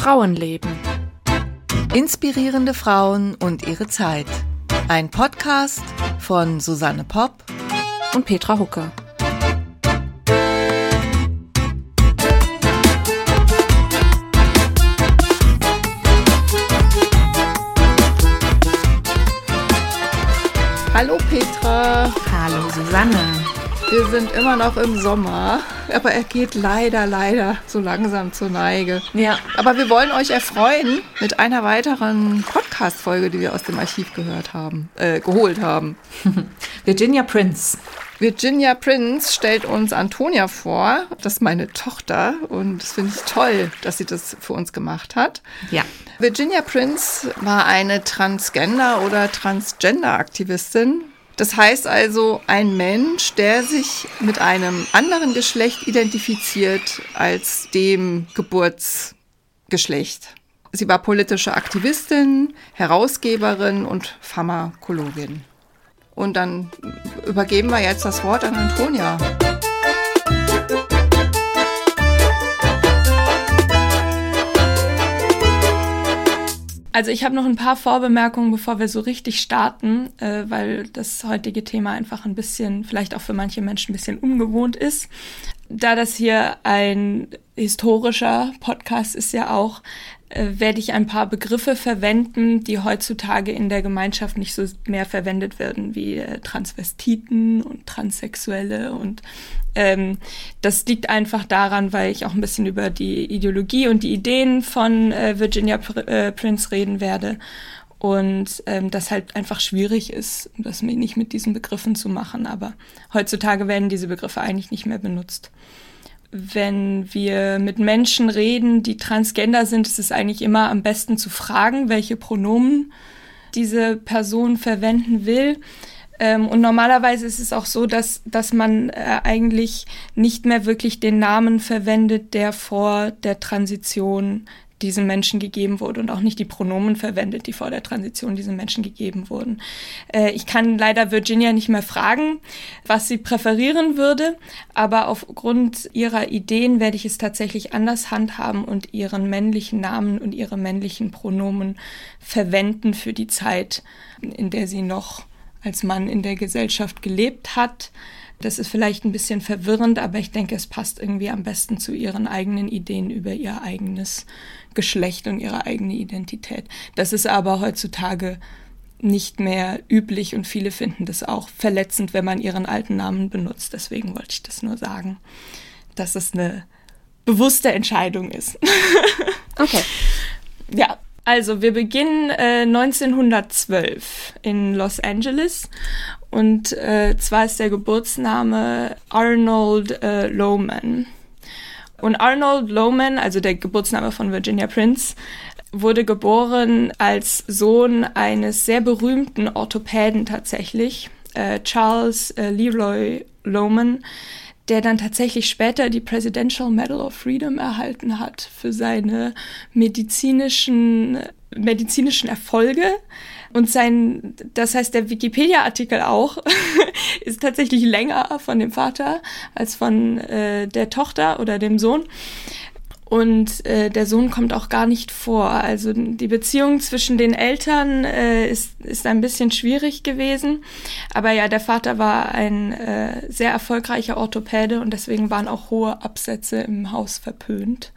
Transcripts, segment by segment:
Frauenleben. Inspirierende Frauen und ihre Zeit. Ein Podcast von Susanne Popp Und Petra Hucke. Hallo Petra. Hallo Susanne. Wir sind immer noch im Sommer, aber er geht leider so langsam zur Neige. Ja. Aber wir wollen euch erfreuen mit einer weiteren Podcast-Folge, die wir aus dem Archiv geholt haben. Virginia Prince. Virginia Prince stellt uns Antonia vor. Das ist meine Tochter und das finde ich toll, dass sie das für uns gemacht hat. Ja. Virginia Prince war eine Transgender- oder Transgender-Aktivistin. Das heißt also ein Mensch, der sich mit einem anderen Geschlecht identifiziert als dem Geburtsgeschlecht. Sie war politische Aktivistin, Herausgeberin und Pharmakologin. Und dann übergeben wir jetzt das Wort an Antonia. Also ich habe noch ein paar Vorbemerkungen, bevor wir so richtig starten, weil das heutige Thema einfach ein bisschen, vielleicht auch für manche Menschen ein bisschen ungewohnt ist. Da das hier ein historischer Podcast ist ja auch, werde ich ein paar Begriffe verwenden, die heutzutage in der Gemeinschaft nicht so mehr verwendet werden, wie Transvestiten und Transsexuelle. Und das liegt einfach daran, weil ich auch ein bisschen über die Ideologie und die Ideen von Virginia Prince reden werde. Und das halt einfach schwierig ist, das nicht mit diesen Begriffen zu machen. Aber heutzutage werden diese Begriffe eigentlich nicht mehr benutzt. Wenn wir mit Menschen reden, die transgender sind, ist es eigentlich immer am besten zu fragen, welche Pronomen diese Person verwenden will. Und normalerweise ist es auch so, dass man eigentlich nicht mehr wirklich den Namen verwendet, der vor der Transition diesem Menschen gegeben wurde und auch nicht die Pronomen verwendet, die vor der Transition diesem Menschen gegeben wurden. Ich kann leider Virginia nicht mehr fragen, was sie präferieren würde, aber aufgrund ihrer Ideen werde ich es tatsächlich anders handhaben und ihren männlichen Namen und ihre männlichen Pronomen verwenden für die Zeit, in der sie noch als Mann in der Gesellschaft gelebt hat. Das ist vielleicht ein bisschen verwirrend, aber ich denke, es passt irgendwie am besten zu ihren eigenen Ideen über ihr eigenes Geschlecht und ihre eigene Identität. Das ist aber heutzutage nicht mehr üblich und viele finden das auch verletzend, wenn man ihren alten Namen benutzt. Deswegen wollte ich das nur sagen, dass es eine bewusste Entscheidung ist. Okay. Ja. Also, wir beginnen 1912 in Los Angeles und zwar ist der Geburtsname Arnold Lohman. Und Arnold Lohman, also der Geburtsname von Virginia Prince, wurde geboren als Sohn eines sehr berühmten Orthopäden tatsächlich, Charles Leroy Lohman, der dann tatsächlich später die Presidential Medal of Freedom erhalten hat für seine medizinischen Erfolge. Und das heißt, der Wikipedia-Artikel auch, ist tatsächlich länger von dem Vater als von der Tochter oder dem Sohn. Und der Sohn kommt auch gar nicht vor. Also die Beziehung zwischen den Eltern ist ein bisschen schwierig gewesen. Aber ja, der Vater war ein sehr erfolgreicher Orthopäde und deswegen waren auch hohe Absätze im Haus verpönt.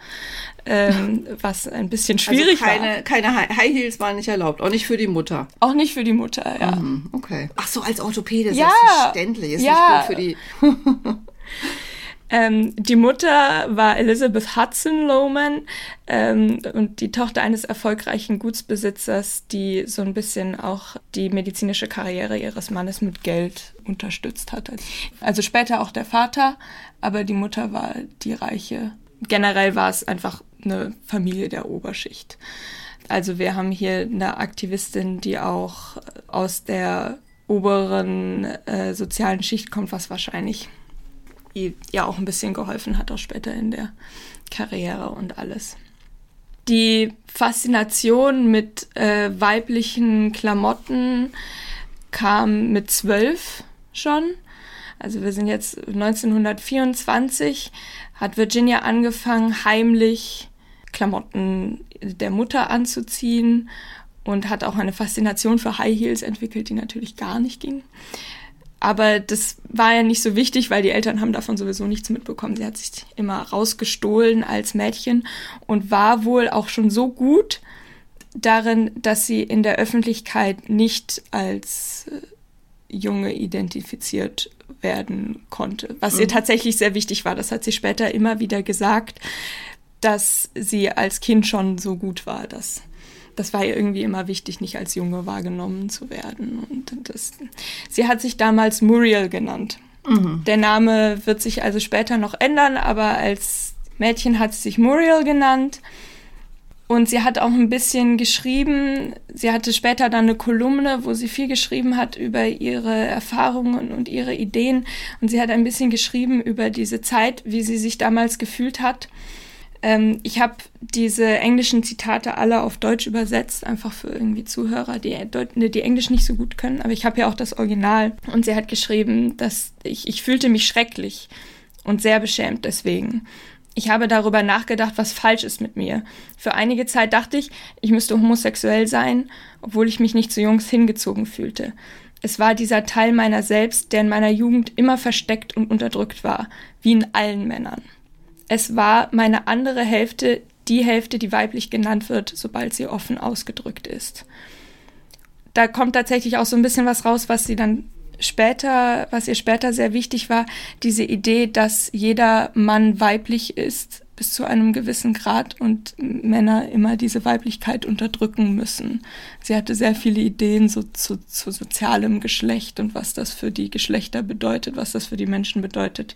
Was ein bisschen schwierig war. Keine High Heels waren nicht erlaubt, auch nicht für die Mutter. Auch nicht für die Mutter, ja. Okay. Ach so, als Orthopäde, ja, selbstverständlich. Ist ja. Nicht gut für die... Die Mutter war Elizabeth Hudson Lohman und die Tochter eines erfolgreichen Gutsbesitzers, die so ein bisschen auch die medizinische Karriere ihres Mannes mit Geld unterstützt hat. Also später auch der Vater, aber die Mutter war die Reiche. Generell war es einfach eine Familie der Oberschicht. Also wir haben hier eine Aktivistin, die auch aus der oberen sozialen Schicht kommt, was wahrscheinlich ja auch ein bisschen geholfen hat, auch später in der Karriere und alles. Die Faszination mit weiblichen Klamotten kam mit 12 schon. Also wir sind jetzt 1924, hat Virginia angefangen, heimlich Klamotten der Mutter anzuziehen und hat auch eine Faszination für High Heels entwickelt, die natürlich gar nicht ging. Aber das war ja nicht so wichtig, weil die Eltern haben davon sowieso nichts mitbekommen. Sie hat sich immer rausgestohlen als Mädchen und war wohl auch schon so gut darin, dass sie in der Öffentlichkeit nicht als Junge identifiziert werden konnte. Was ihr tatsächlich sehr wichtig war. Das hat sie später immer wieder gesagt, dass sie als Kind schon so gut war, das war ihr irgendwie immer wichtig, nicht als Junge wahrgenommen zu werden. Und sie hat sich damals Muriel genannt. Mhm. Der Name wird sich also später noch ändern, aber als Mädchen hat sie sich Muriel genannt. Und sie hat auch ein bisschen geschrieben. Sie hatte später dann eine Kolumne, wo sie viel geschrieben hat über ihre Erfahrungen und ihre Ideen. Und sie hat ein bisschen geschrieben über diese Zeit, wie sie sich damals gefühlt hat. Ich habe diese englischen Zitate alle auf Deutsch übersetzt, einfach für irgendwie Zuhörer, die Englisch nicht so gut können. Aber ich habe ja auch das Original. Und sie hat geschrieben, dass ich fühlte mich schrecklich und sehr beschämt deswegen. Ich habe darüber nachgedacht, was falsch ist mit mir. Für einige Zeit dachte ich, ich müsste homosexuell sein, obwohl ich mich nicht zu Jungs hingezogen fühlte. Es war dieser Teil meiner selbst, der in meiner Jugend immer versteckt und unterdrückt war, wie in allen Männern. Es war meine andere Hälfte, die weiblich genannt wird, sobald sie offen ausgedrückt ist. Da kommt tatsächlich auch so ein bisschen was raus, was ihr später sehr wichtig war, diese Idee, dass jeder Mann weiblich ist bis zu einem gewissen Grad und Männer immer diese Weiblichkeit unterdrücken müssen. Sie hatte sehr viele Ideen zu sozialem Geschlecht und was das für die Geschlechter bedeutet, was das für die Menschen bedeutet.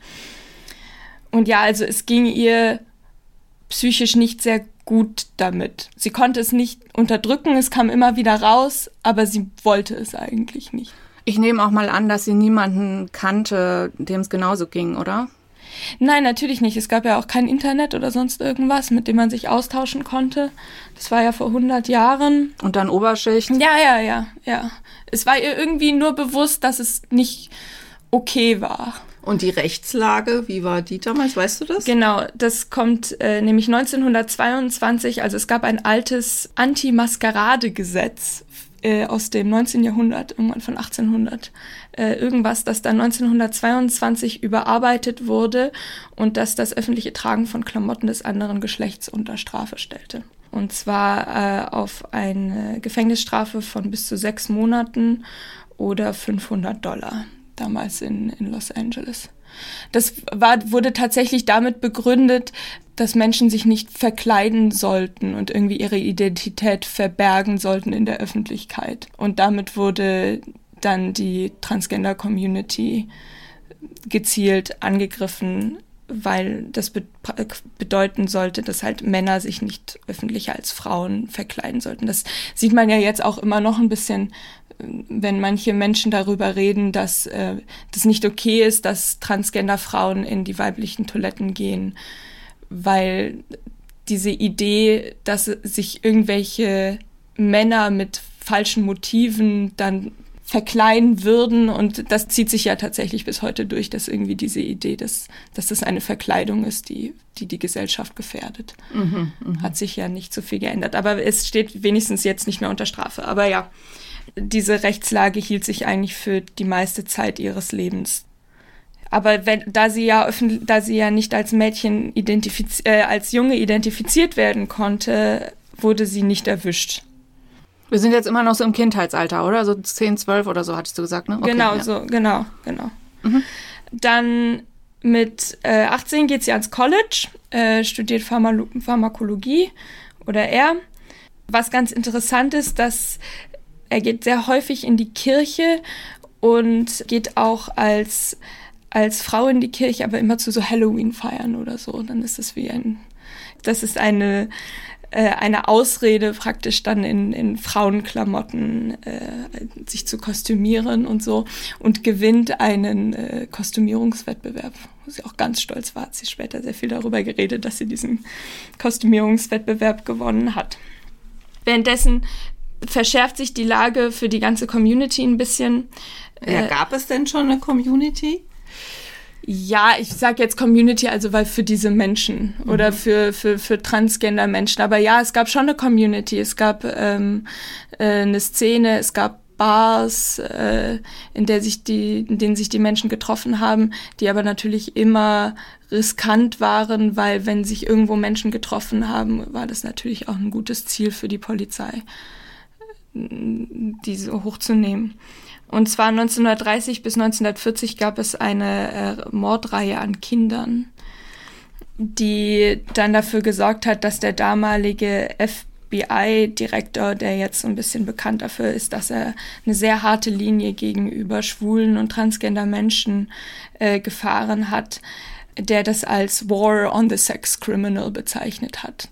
Und ja, also es ging ihr psychisch nicht sehr gut damit. Sie konnte es nicht unterdrücken, es kam immer wieder raus, aber sie wollte es eigentlich nicht. Ich nehme auch mal an, dass sie niemanden kannte, dem es genauso ging, oder? Nein, natürlich nicht. Es gab ja auch kein Internet oder sonst irgendwas, mit dem man sich austauschen konnte. Das war ja vor 100 Jahren. Und dann Oberschicht? Ja. Es war ihr irgendwie nur bewusst, dass es nicht okay war. Und die Rechtslage, wie war die damals, weißt du das? Genau, das kommt nämlich 1922, also es gab ein altes Anti-Maskerade-Gesetz aus dem 19. Jahrhundert, irgendwann von 1800, irgendwas, das dann 1922 überarbeitet wurde und das das öffentliche Tragen von Klamotten des anderen Geschlechts unter Strafe stellte. Und zwar auf eine Gefängnisstrafe von bis zu 6 Monaten oder $500. Damals in Los Angeles. Das wurde tatsächlich damit begründet, dass Menschen sich nicht verkleiden sollten und irgendwie ihre Identität verbergen sollten in der Öffentlichkeit. Und damit wurde dann die Transgender-Community gezielt angegriffen, weil das bedeuten sollte, dass halt Männer sich nicht öffentlich als Frauen verkleiden sollten. Das sieht man ja jetzt auch immer noch ein bisschen, wenn manche Menschen darüber reden, dass das nicht okay ist, dass Transgender-Frauen in die weiblichen Toiletten gehen, weil diese Idee, dass sich irgendwelche Männer mit falschen Motiven dann verkleiden würden, und das zieht sich ja tatsächlich bis heute durch, dass irgendwie diese Idee, dass das eine Verkleidung ist, die Gesellschaft gefährdet. Hat sich ja nicht so viel geändert, aber es steht wenigstens jetzt nicht mehr unter Strafe. Aber ja, diese Rechtslage hielt sich eigentlich für die meiste Zeit ihres Lebens. Aber da sie ja nicht als Mädchen als Junge identifiziert werden konnte, wurde sie nicht erwischt. Wir sind jetzt immer noch so im Kindheitsalter, oder? So 10, 12 oder so, hattest du gesagt, ne? Okay, genau, ja. so, genau. Mhm. Dann mit 18 geht sie ans College, studiert Pharmakologie oder er. Was ganz interessant ist, dass er geht sehr häufig in die Kirche und geht auch als Frau in die Kirche, aber immer zu so Halloween-Feiern oder so. Dann ist es das ist eine Ausrede praktisch dann in Frauenklamotten sich zu kostümieren und so, und gewinnt einen Kostümierungswettbewerb, wo sie auch ganz stolz war. Hat sie später sehr viel darüber geredet, dass sie diesen Kostümierungswettbewerb gewonnen hat. Währenddessen verschärft sich die Lage für die ganze Community ein bisschen. Ja, gab es denn schon eine Community? Ja, ich sag jetzt Community, also weil für diese Menschen oder für Transgender-Menschen. Aber ja, es gab schon eine Community. Es gab eine Szene, es gab Bars, in denen sich die Menschen getroffen haben, die aber natürlich immer riskant waren, weil wenn sich irgendwo Menschen getroffen haben, war das natürlich auch ein gutes Ziel für die Polizei, diese hochzunehmen. Und zwar 1930 bis 1940 gab es eine Mordreihe an Kindern, die dann dafür gesorgt hat, dass der damalige FBI-Direktor, der jetzt so ein bisschen bekannt dafür ist, dass er eine sehr harte Linie gegenüber schwulen und transgender Menschen gefahren hat, der das als War on the Sex Criminal bezeichnet hat.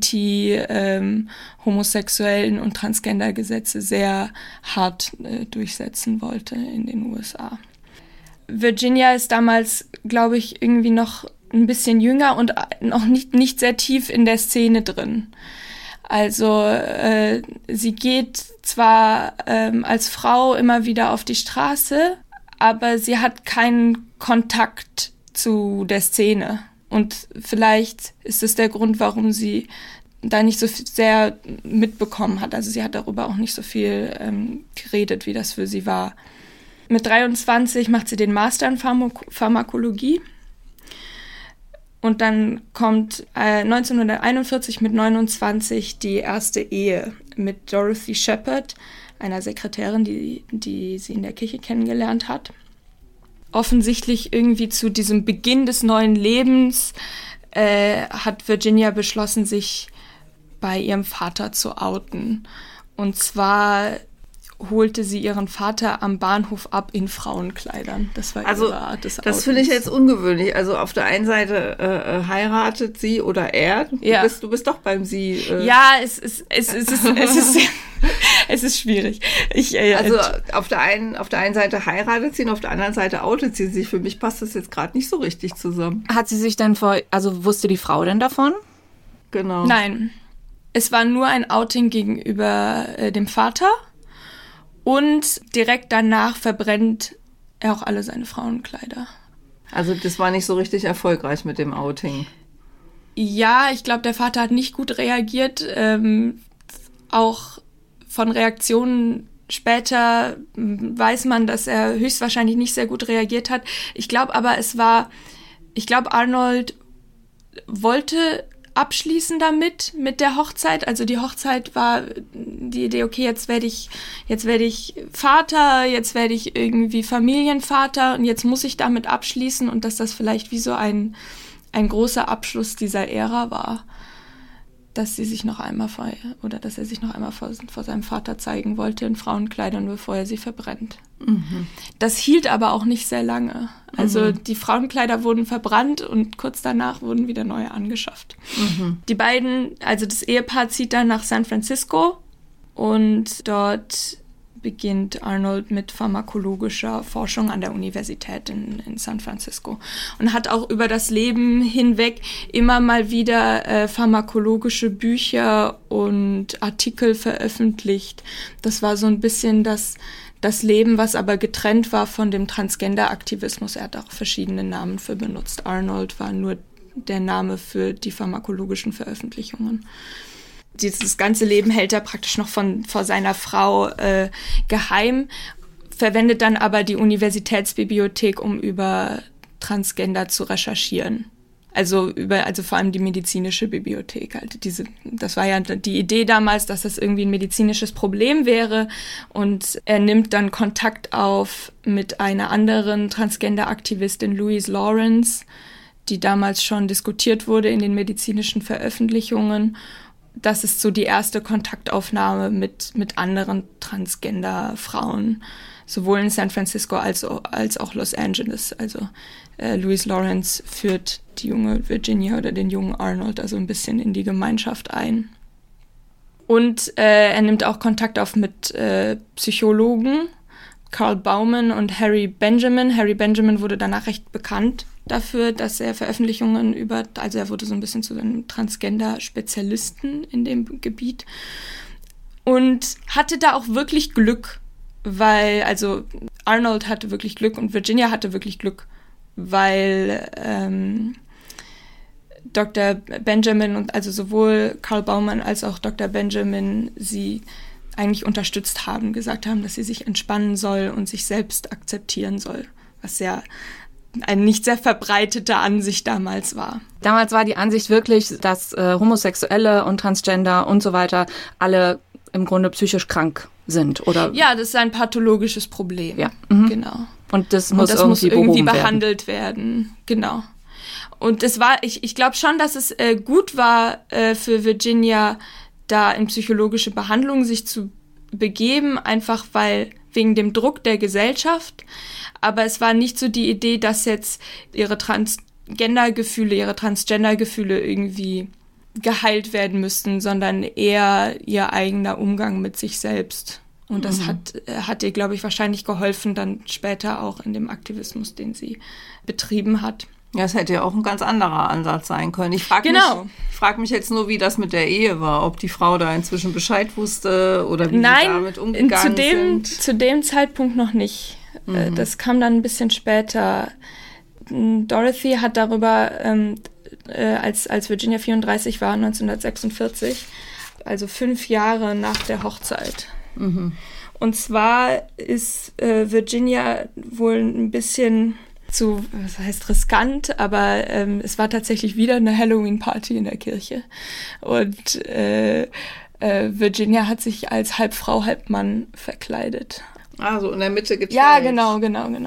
Homosexuellen und Transgender-Gesetze sehr hart durchsetzen wollte in den USA. Virginia ist damals, glaube ich, irgendwie noch ein bisschen jünger und noch nicht sehr tief in der Szene drin. Also sie geht zwar als Frau immer wieder auf die Straße, aber sie hat keinen Kontakt zu der Szene. Und vielleicht ist es der Grund, warum sie da nicht so sehr mitbekommen hat. Also sie hat darüber auch nicht so viel geredet, wie das für sie war. Mit 23 macht sie den Master in Pharmakologie. Und dann kommt 1941 mit 29 die erste Ehe mit Dorothy Shepard, einer Sekretärin, die sie in der Kirche kennengelernt hat. Offensichtlich irgendwie zu diesem Beginn des neuen Lebens hat Virginia beschlossen, sich bei ihrem Vater zu outen. Und zwar holte sie ihren Vater am Bahnhof ab in Frauenkleidern. Das war ihre Art des Outings. Das finde ich jetzt ungewöhnlich. Also auf der einen Seite heiratet sie oder er. Du bist doch beim Sie. Ja, es ist schwierig. Also auf der einen Seite heiratet sie und auf der anderen Seite outet sie sich. Für mich passt das jetzt gerade nicht so richtig zusammen. Hat sie sich denn wusste die Frau denn davon? Genau. Nein. Es war nur ein Outing gegenüber dem Vater. Und direkt danach verbrennt er auch alle seine Frauenkleider. Also das war nicht so richtig erfolgreich mit dem Outing. Ja, ich glaube, der Vater hat nicht gut reagiert. Auch von Reaktionen später weiß man, dass er höchstwahrscheinlich nicht sehr gut reagiert hat. Ich glaube aber, Arnold wollte abschließen mit der Hochzeit. Also die Hochzeit war die Idee, okay, jetzt werde ich Vater, jetzt werde ich irgendwie Familienvater und jetzt muss ich damit abschließen und dass das vielleicht wie so ein großer Abschluss dieser Ära war, dass er sich noch einmal vor seinem Vater zeigen wollte in Frauenkleidern, bevor er sie verbrennt. Mhm. Das hielt aber auch nicht sehr lange. Also die Frauenkleider wurden verbrannt und kurz danach wurden wieder neue angeschafft. Mhm. Die beiden, also das Ehepaar zieht dann nach San Francisco und dort beginnt Arnold mit pharmakologischer Forschung an der Universität in San Francisco und hat auch über das Leben hinweg immer mal wieder pharmakologische Bücher und Artikel veröffentlicht. Das war so ein bisschen das Leben, was aber getrennt war von dem Transgender-Aktivismus. Er hat auch verschiedene Namen für benutzt. Arnold war nur der Name für die pharmakologischen Veröffentlichungen. Dieses ganze Leben hält er praktisch noch vor seiner Frau geheim, verwendet dann aber die Universitätsbibliothek, um über Transgender zu recherchieren. Also vor allem die medizinische Bibliothek. Halt das war ja die Idee damals, dass das irgendwie ein medizinisches Problem wäre. Und er nimmt dann Kontakt auf mit einer anderen Transgender-Aktivistin, Louise Lawrence, die damals schon diskutiert wurde in den medizinischen Veröffentlichungen. Das ist so die erste Kontaktaufnahme mit anderen Transgender-Frauen, sowohl in San Francisco als auch Los Angeles. Also Louise Lawrence führt die junge Virginia oder den jungen Arnold also ein bisschen in die Gemeinschaft ein. Und er nimmt auch Kontakt auf mit Psychologen, Carl Bauman und Harry Benjamin. Harry Benjamin wurde danach recht bekannt dafür, dass er Veröffentlichungen also er wurde so ein bisschen zu einem Transgender-Spezialisten in dem Gebiet und hatte da auch wirklich Glück, weil, also Arnold hatte wirklich Glück und Virginia hatte wirklich Glück, weil Dr. Benjamin und also sowohl Karl Baumann als auch Dr. Benjamin sie eigentlich unterstützt haben, gesagt haben, dass sie sich entspannen soll und sich selbst akzeptieren soll, was ja eine nicht sehr verbreitete Ansicht damals war. Damals war die Ansicht wirklich, dass Homosexuelle und Transgender und so weiter alle im Grunde psychisch krank sind, oder? Ja, das ist ein pathologisches Problem. Ja. Genau. Und das muss irgendwie behandelt werden. Genau. Und es war, ich glaube schon, dass es gut war für Virginia, da in psychologische Behandlung sich zu begeben, einfach weil wegen dem Druck der Gesellschaft. Aber es war nicht so die Idee, dass jetzt ihre Transgender-Gefühle irgendwie geheilt werden müssten, sondern eher ihr eigener Umgang mit sich selbst. Und das hat ihr, glaube ich, wahrscheinlich geholfen, dann später auch in dem Aktivismus, den sie betrieben hat. Ja, es hätte ja auch ein ganz anderer Ansatz sein können. Ich frage mich jetzt nur, wie das mit der Ehe war, ob die Frau da inzwischen Bescheid wusste oder wie sie damit umgegangen sind. Zu dem Zeitpunkt noch nicht. Das kam dann ein bisschen später. Dorothy hat darüber, als Virginia 34 war, 1946, also 5 Jahre nach der Hochzeit. Und zwar ist Virginia wohl ein bisschen was heißt riskant, aber es war tatsächlich wieder eine Halloween-Party in der Kirche. Und Virginia hat sich als halb Frau, halb Mann verkleidet. Ah, so in der Mitte geteilt. Ja, genau.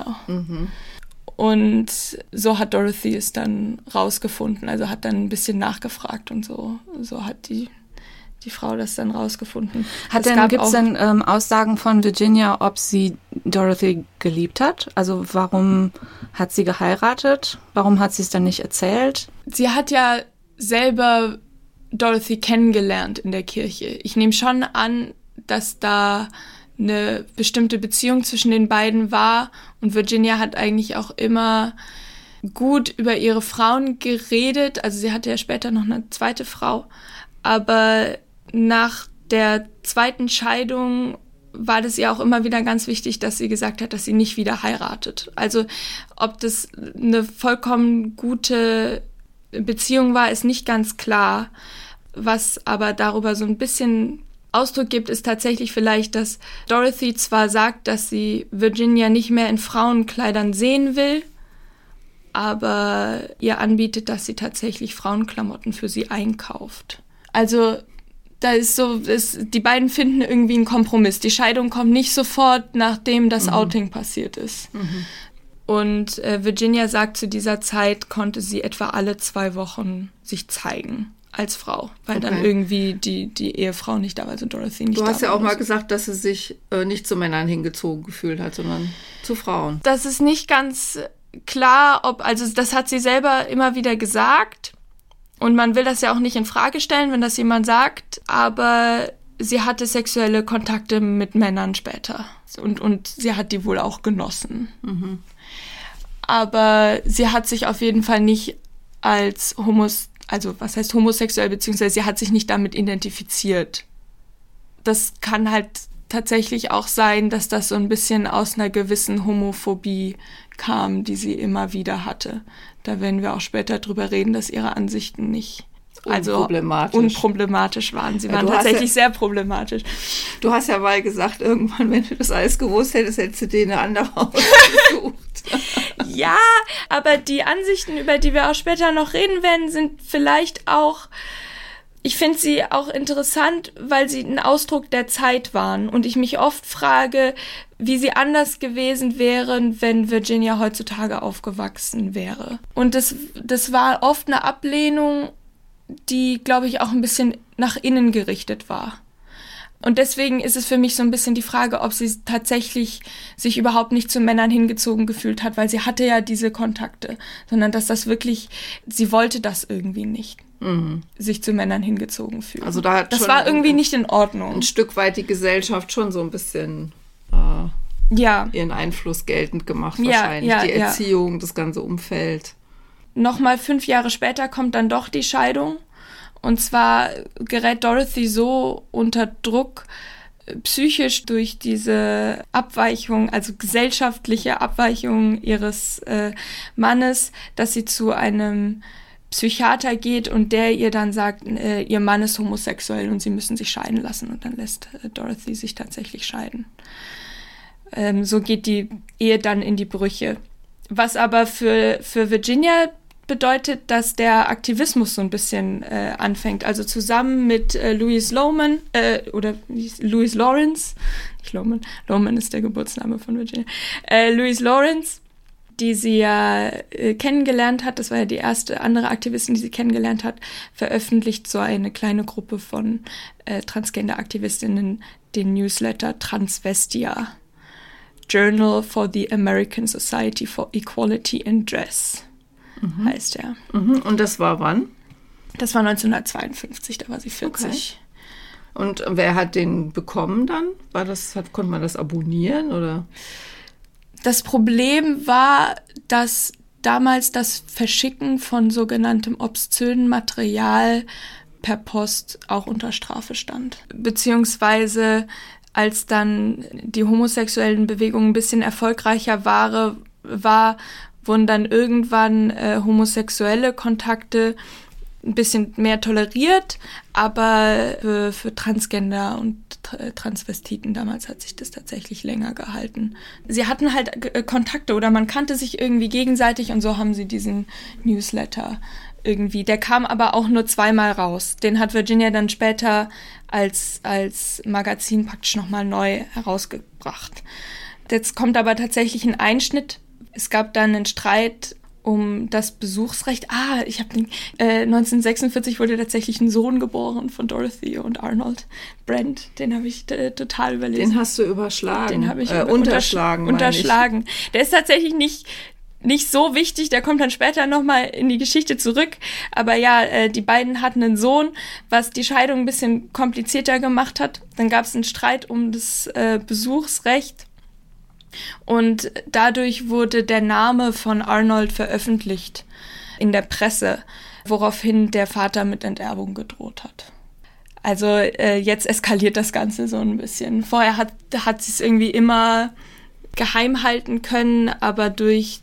Und so hat Dorothy es dann rausgefunden, also hat dann ein bisschen nachgefragt und so hat die Frau das dann rausgefunden. Gibt es denn Aussagen von Virginia, ob sie Dorothy geliebt hat? Also warum hat sie geheiratet? Warum hat sie es dann nicht erzählt? Sie hat ja selber Dorothy kennengelernt in der Kirche. Ich nehme schon an, dass da eine bestimmte Beziehung zwischen den beiden war. Und Virginia hat eigentlich auch immer gut über ihre Frauen geredet. Also sie hatte ja später noch eine zweite Frau. Aber nach der zweiten Scheidung war das ihr auch immer wieder ganz wichtig, dass sie gesagt hat, dass sie nicht wieder heiratet. Also ob das eine vollkommen gute Beziehung war, ist nicht ganz klar. Was aber darüber so ein bisschen Ausdruck gibt, ist tatsächlich vielleicht, dass Dorothy zwar sagt, dass sie Virginia nicht mehr in Frauenkleidern sehen will, aber ihr anbietet, dass sie tatsächlich Frauenklamotten für sie einkauft. Also da die beiden finden irgendwie einen Kompromiss. Die Scheidung kommt nicht sofort, nachdem das Outing passiert ist. Und Virginia sagt, zu dieser Zeit konnte sie etwa alle 2 Wochen sich zeigen als Frau, weil dann irgendwie die Ehefrau nicht da war, also Dorothy nicht da war. Du hast ja auch mal gesagt, dass sie sich nicht zu Männern hingezogen gefühlt hat, sondern zu Frauen. Das ist nicht ganz klar, also das hat sie selber immer wieder gesagt. Und man will das ja auch nicht in Frage stellen, wenn das jemand sagt, aber sie hatte sexuelle Kontakte mit Männern später. Und sie hat die wohl auch genossen. Aber sie hat sich auf jeden Fall nicht als homosexuell, beziehungsweise sie hat sich nicht damit identifiziert. Das kann halt tatsächlich auch sein, dass das so ein bisschen aus einer gewissen Homophobie kam, die sie immer wieder hatte. Da werden wir auch später drüber reden, dass ihre Ansichten nicht unproblematisch waren. Sie waren tatsächlich sehr problematisch. Du hast ja mal gesagt, irgendwann, wenn du das alles gewusst hättest, hättest du dir eine andere ausgesucht. Ja, aber die Ansichten, über die wir auch später noch reden werden, sind vielleicht auch, ich finde sie auch interessant, weil sie ein Ausdruck der Zeit waren. Und ich mich oft frage, wie sie anders gewesen wären, wenn Virginia heutzutage aufgewachsen wäre. Und das war oft eine Ablehnung, die, glaube ich, auch ein bisschen nach innen gerichtet war. Und deswegen ist es für mich so ein bisschen die Frage, ob sie tatsächlich sich überhaupt nicht zu Männern hingezogen gefühlt hat, weil sie hatte ja diese Kontakte, sondern dass das wirklich, sie wollte das irgendwie nicht, sich zu Männern hingezogen fühlen. Also das war irgendwie nicht in Ordnung. Ein Stück weit die Gesellschaft schon so ein bisschen ihren Einfluss geltend gemacht wahrscheinlich. Die Erziehung, das ganze Umfeld. Nochmal 5 Jahre später kommt dann doch die Scheidung. Und zwar gerät Dorothy so unter Druck, psychisch durch diese Abweichung, also gesellschaftliche Abweichung ihres Mannes, dass sie zu einem Psychiater geht und der ihr dann sagt, ihr Mann ist homosexuell und sie müssen sich scheiden lassen. Und dann lässt Dorothy sich tatsächlich scheiden. So geht die Ehe dann in die Brüche. Was aber für Virginia bedeutet, dass der Aktivismus so ein bisschen anfängt. Also zusammen mit Louise Lawrence, nicht Lawman, Lawman ist der Geburtsname von Virginia, Louise Lawrence, die sie ja kennengelernt hat, das war ja die erste andere Aktivistin, die sie kennengelernt hat, veröffentlicht so eine kleine Gruppe von Transgender-Aktivistinnen den Newsletter Transvestia, Journal for the American Society for Equality in Dress, heißt er. Und das war wann? Das war 1952, da war sie 40. Okay. Und wer hat den bekommen dann? Konnte man das abonnieren oder? Das Problem war, dass damals das Verschicken von sogenanntem obszönen Material per Post auch unter Strafe stand. Beziehungsweise als dann die homosexuellen Bewegungen ein bisschen erfolgreicher wurden dann irgendwann homosexuelle Kontakte ein bisschen mehr toleriert, aber für Transgender und Transvestiten damals hat sich das tatsächlich länger gehalten. Sie hatten halt Kontakte oder man kannte sich irgendwie gegenseitig und so haben sie diesen Newsletter irgendwie. Der kam aber auch nur 2-mal raus. Den hat Virginia dann später als Magazin praktisch nochmal neu herausgebracht. Jetzt kommt aber tatsächlich ein Einschnitt. Es gab dann einen Streit um das Besuchsrecht. 1946 wurde tatsächlich ein Sohn geboren von Dorothy und Arnold. Brent, den habe ich total überlesen. Den hast du überschlagen. Den habe ich unterschlagen. Der ist tatsächlich nicht so wichtig, der kommt dann später nochmal in die Geschichte zurück. Aber ja, die beiden hatten einen Sohn, was die Scheidung ein bisschen komplizierter gemacht hat. Dann gab es einen Streit um das Besuchsrecht. Und dadurch wurde der Name von Arnold veröffentlicht in der Presse, woraufhin der Vater mit Enterbung gedroht hat. Also jetzt eskaliert das Ganze so ein bisschen. Vorher hat sie es irgendwie immer geheim halten können, aber durch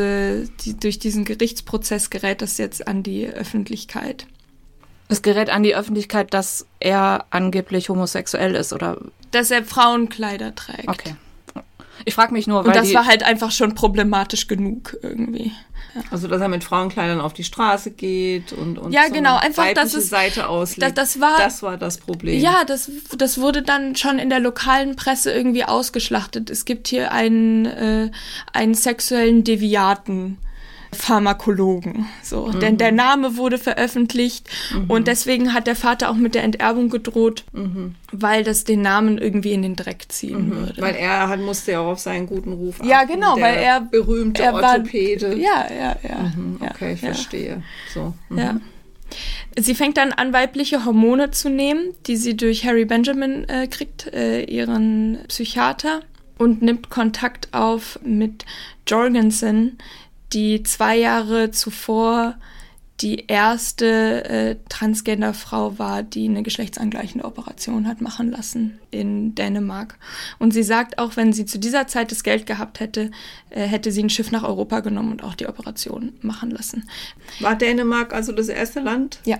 diesen Gerichtsprozess gerät das jetzt an die Öffentlichkeit. Es gerät an die Öffentlichkeit, dass er angeblich homosexuell ist, oder? Dass er Frauenkleider trägt. Okay. Ich frage mich nur, weil und das war halt einfach schon problematisch genug irgendwie. Ja. Also, dass er mit Frauenkleidern auf die Straße geht und ja, so genau, einfach, dass weibliche Seite auslegt. Das war das Problem. Ja, das wurde dann schon in der lokalen Presse irgendwie ausgeschlachtet. Es gibt hier einen sexuellen Deviaten Pharmakologen, so. Denn der Name wurde veröffentlicht und deswegen hat der Vater auch mit der Enterbung gedroht, weil das den Namen irgendwie in den Dreck ziehen würde. Weil er musste ja auch auf seinen guten Ruf achten. Ja, genau, weil er berühmte Orthopäde. Ja. Okay, ich verstehe. So. Ja. Sie fängt dann an, weibliche Hormone zu nehmen, die sie durch Harry Benjamin kriegt, ihren Psychiater, und nimmt Kontakt auf mit Jorgensen, die 2 Jahre zuvor die erste Transgender-Frau war, die eine geschlechtsangleichende Operation hat machen lassen in Dänemark. Und sie sagt auch, wenn sie zu dieser Zeit das Geld gehabt hätte, hätte sie ein Schiff nach Europa genommen und auch die Operation machen lassen. War Dänemark also das erste Land? Ja,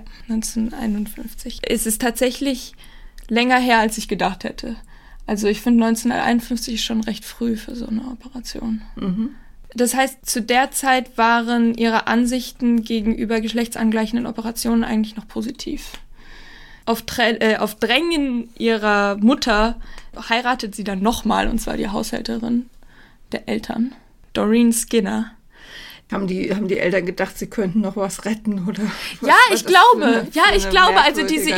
1951. Es ist tatsächlich länger her, als ich gedacht hätte. Also ich finde 1951 ist schon recht früh für so eine Operation. Das heißt, zu der Zeit waren ihre Ansichten gegenüber geschlechtsangleichenden Operationen eigentlich noch positiv. Auf Drängen ihrer Mutter heiratet sie dann nochmal, und zwar die Haushälterin der Eltern, Doreen Skinner. Haben die Eltern gedacht, sie könnten noch was retten, oder? Ich glaube, also diese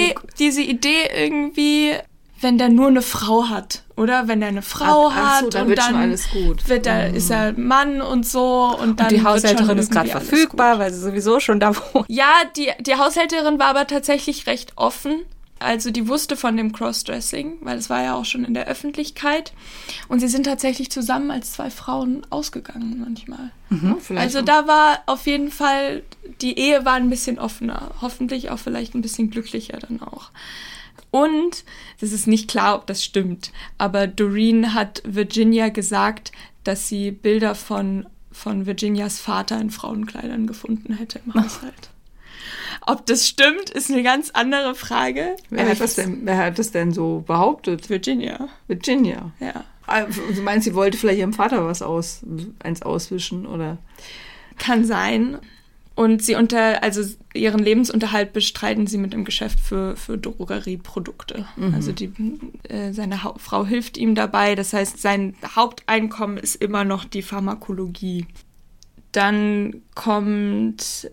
Idee irgendwie, wenn der nur eine Frau hat, oder? Wenn der eine Frau hat, dann wird schon alles gut. Ist er Mann und so. Und dann die Haushälterin ist gerade verfügbar, weil sie sowieso schon da wohnt. Ja, die Haushälterin war aber tatsächlich recht offen. Also die wusste von dem Crossdressing, weil es war ja auch schon in der Öffentlichkeit. Und sie sind tatsächlich zusammen als 2 Frauen ausgegangen manchmal. Also da war auf jeden Fall, die Ehe war ein bisschen offener. Hoffentlich auch vielleicht ein bisschen glücklicher dann auch. Und es ist nicht klar, ob das stimmt, aber Doreen hat Virginia gesagt, dass sie Bilder von Virginias Vater in Frauenkleidern gefunden hätte im Haushalt. Ob das stimmt, ist eine ganz andere Frage. Wer hat das denn so behauptet? Virginia. Virginia? Ja. Du meinst, sie wollte vielleicht ihrem Vater eins auswischen, oder? Kann sein. Und ihren Lebensunterhalt bestreiten sie mit dem Geschäft für Drogerieprodukte. Also seine Frau hilft ihm dabei. Das heißt, sein Haupteinkommen ist immer noch die Pharmakologie. Dann kommt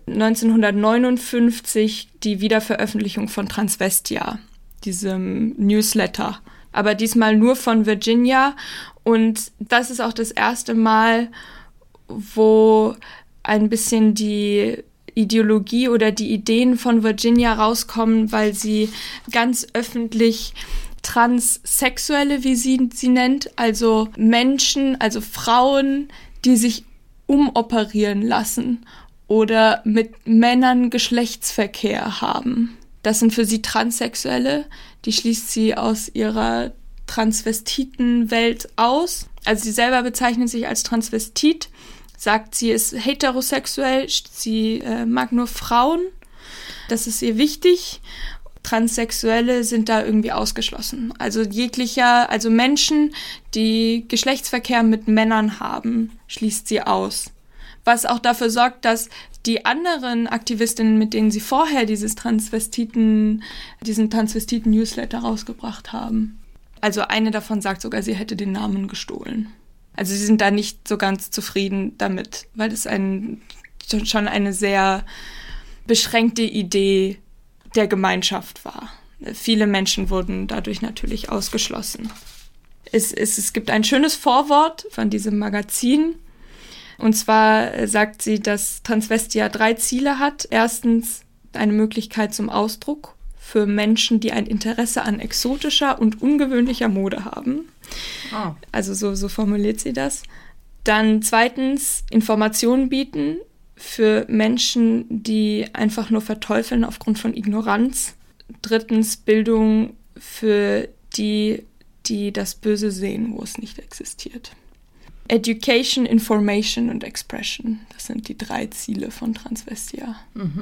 1959 die Wiederveröffentlichung von Transvestia, diesem Newsletter. Aber diesmal nur von Virginia. Und das ist auch das erste Mal, wo ein bisschen die Ideologie oder die Ideen von Virginia rauskommen, weil sie ganz öffentlich Transsexuelle, wie sie nennt, also Menschen, also Frauen, die sich umoperieren lassen oder mit Männern Geschlechtsverkehr haben. Das sind für sie Transsexuelle, die schließt sie aus ihrer Transvestitenwelt aus. Also sie selber bezeichnet sich als Transvestit, sagt, sie ist heterosexuell, sie mag nur Frauen, das ist ihr wichtig. Transsexuelle sind da irgendwie ausgeschlossen. Also Menschen, die Geschlechtsverkehr mit Männern haben, schließt sie aus. Was auch dafür sorgt, dass die anderen Aktivistinnen, mit denen sie vorher diesen Transvestiten-Newsletter rausgebracht haben. Also eine davon sagt sogar, sie hätte den Namen gestohlen. Also sie sind da nicht so ganz zufrieden damit, weil das schon eine sehr beschränkte Idee der Gemeinschaft war. Viele Menschen wurden dadurch natürlich ausgeschlossen. Es gibt ein schönes Vorwort von diesem Magazin. Und zwar sagt sie, dass Transvestia 3 Ziele hat. Erstens eine Möglichkeit zum Ausdruck für Menschen, die ein Interesse an exotischer und ungewöhnlicher Mode haben. Oh. Also so formuliert sie das. Dann zweitens Informationen bieten für Menschen, die einfach nur verteufeln aufgrund von Ignoranz. Drittens Bildung für die das Böse sehen, wo es nicht existiert. Education, Information und Expression. Das sind die 3 Ziele von Transvestia.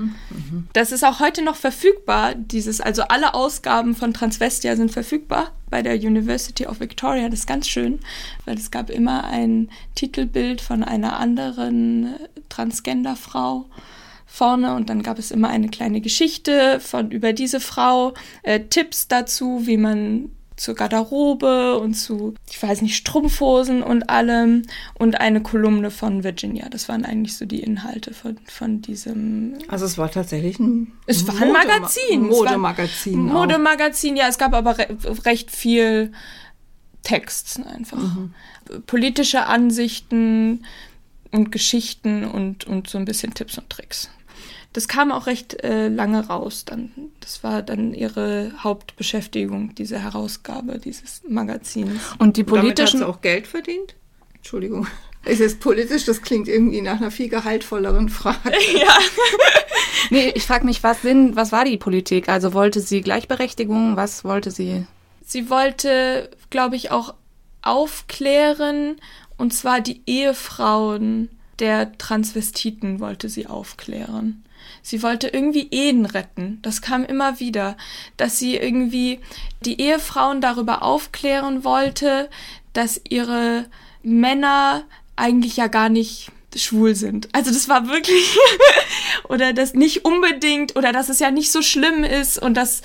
Das ist auch heute noch verfügbar. Also alle Ausgaben von Transvestia sind verfügbar bei der University of Victoria. Das ist ganz schön, weil es gab immer ein Titelbild von einer anderen Transgender-Frau vorne und dann gab es immer eine kleine Geschichte über diese Frau, Tipps dazu, wie man zur Garderobe und zu, Strumpfhosen und allem und eine Kolumne von Virginia. Das waren eigentlich so die Inhalte von diesem... Also es war tatsächlich ein Magazin. Modemagazin. Modemagazin, ja, es gab aber recht viel Text einfach. Politische Ansichten und Geschichten und so ein bisschen Tipps und Tricks. Das kam auch recht lange raus. Das war dann ihre Hauptbeschäftigung, diese Herausgabe dieses Magazins. Und damit hat sie auch Geld verdient? Entschuldigung. Ist es politisch? Das klingt irgendwie nach einer viel gehaltvolleren Frage. Ja. Nee, ich frage mich, was war die Politik? Also wollte sie Gleichberechtigung? Was wollte sie? Sie wollte, glaube ich, auch aufklären, und zwar die Ehefrauen der Transvestiten wollte sie aufklären. Sie wollte irgendwie Ehen retten. Das kam immer wieder, dass sie irgendwie die Ehefrauen darüber aufklären wollte, dass ihre Männer eigentlich ja gar nicht schwul sind. Also das war wirklich oder das nicht unbedingt oder dass es ja nicht so schlimm ist und das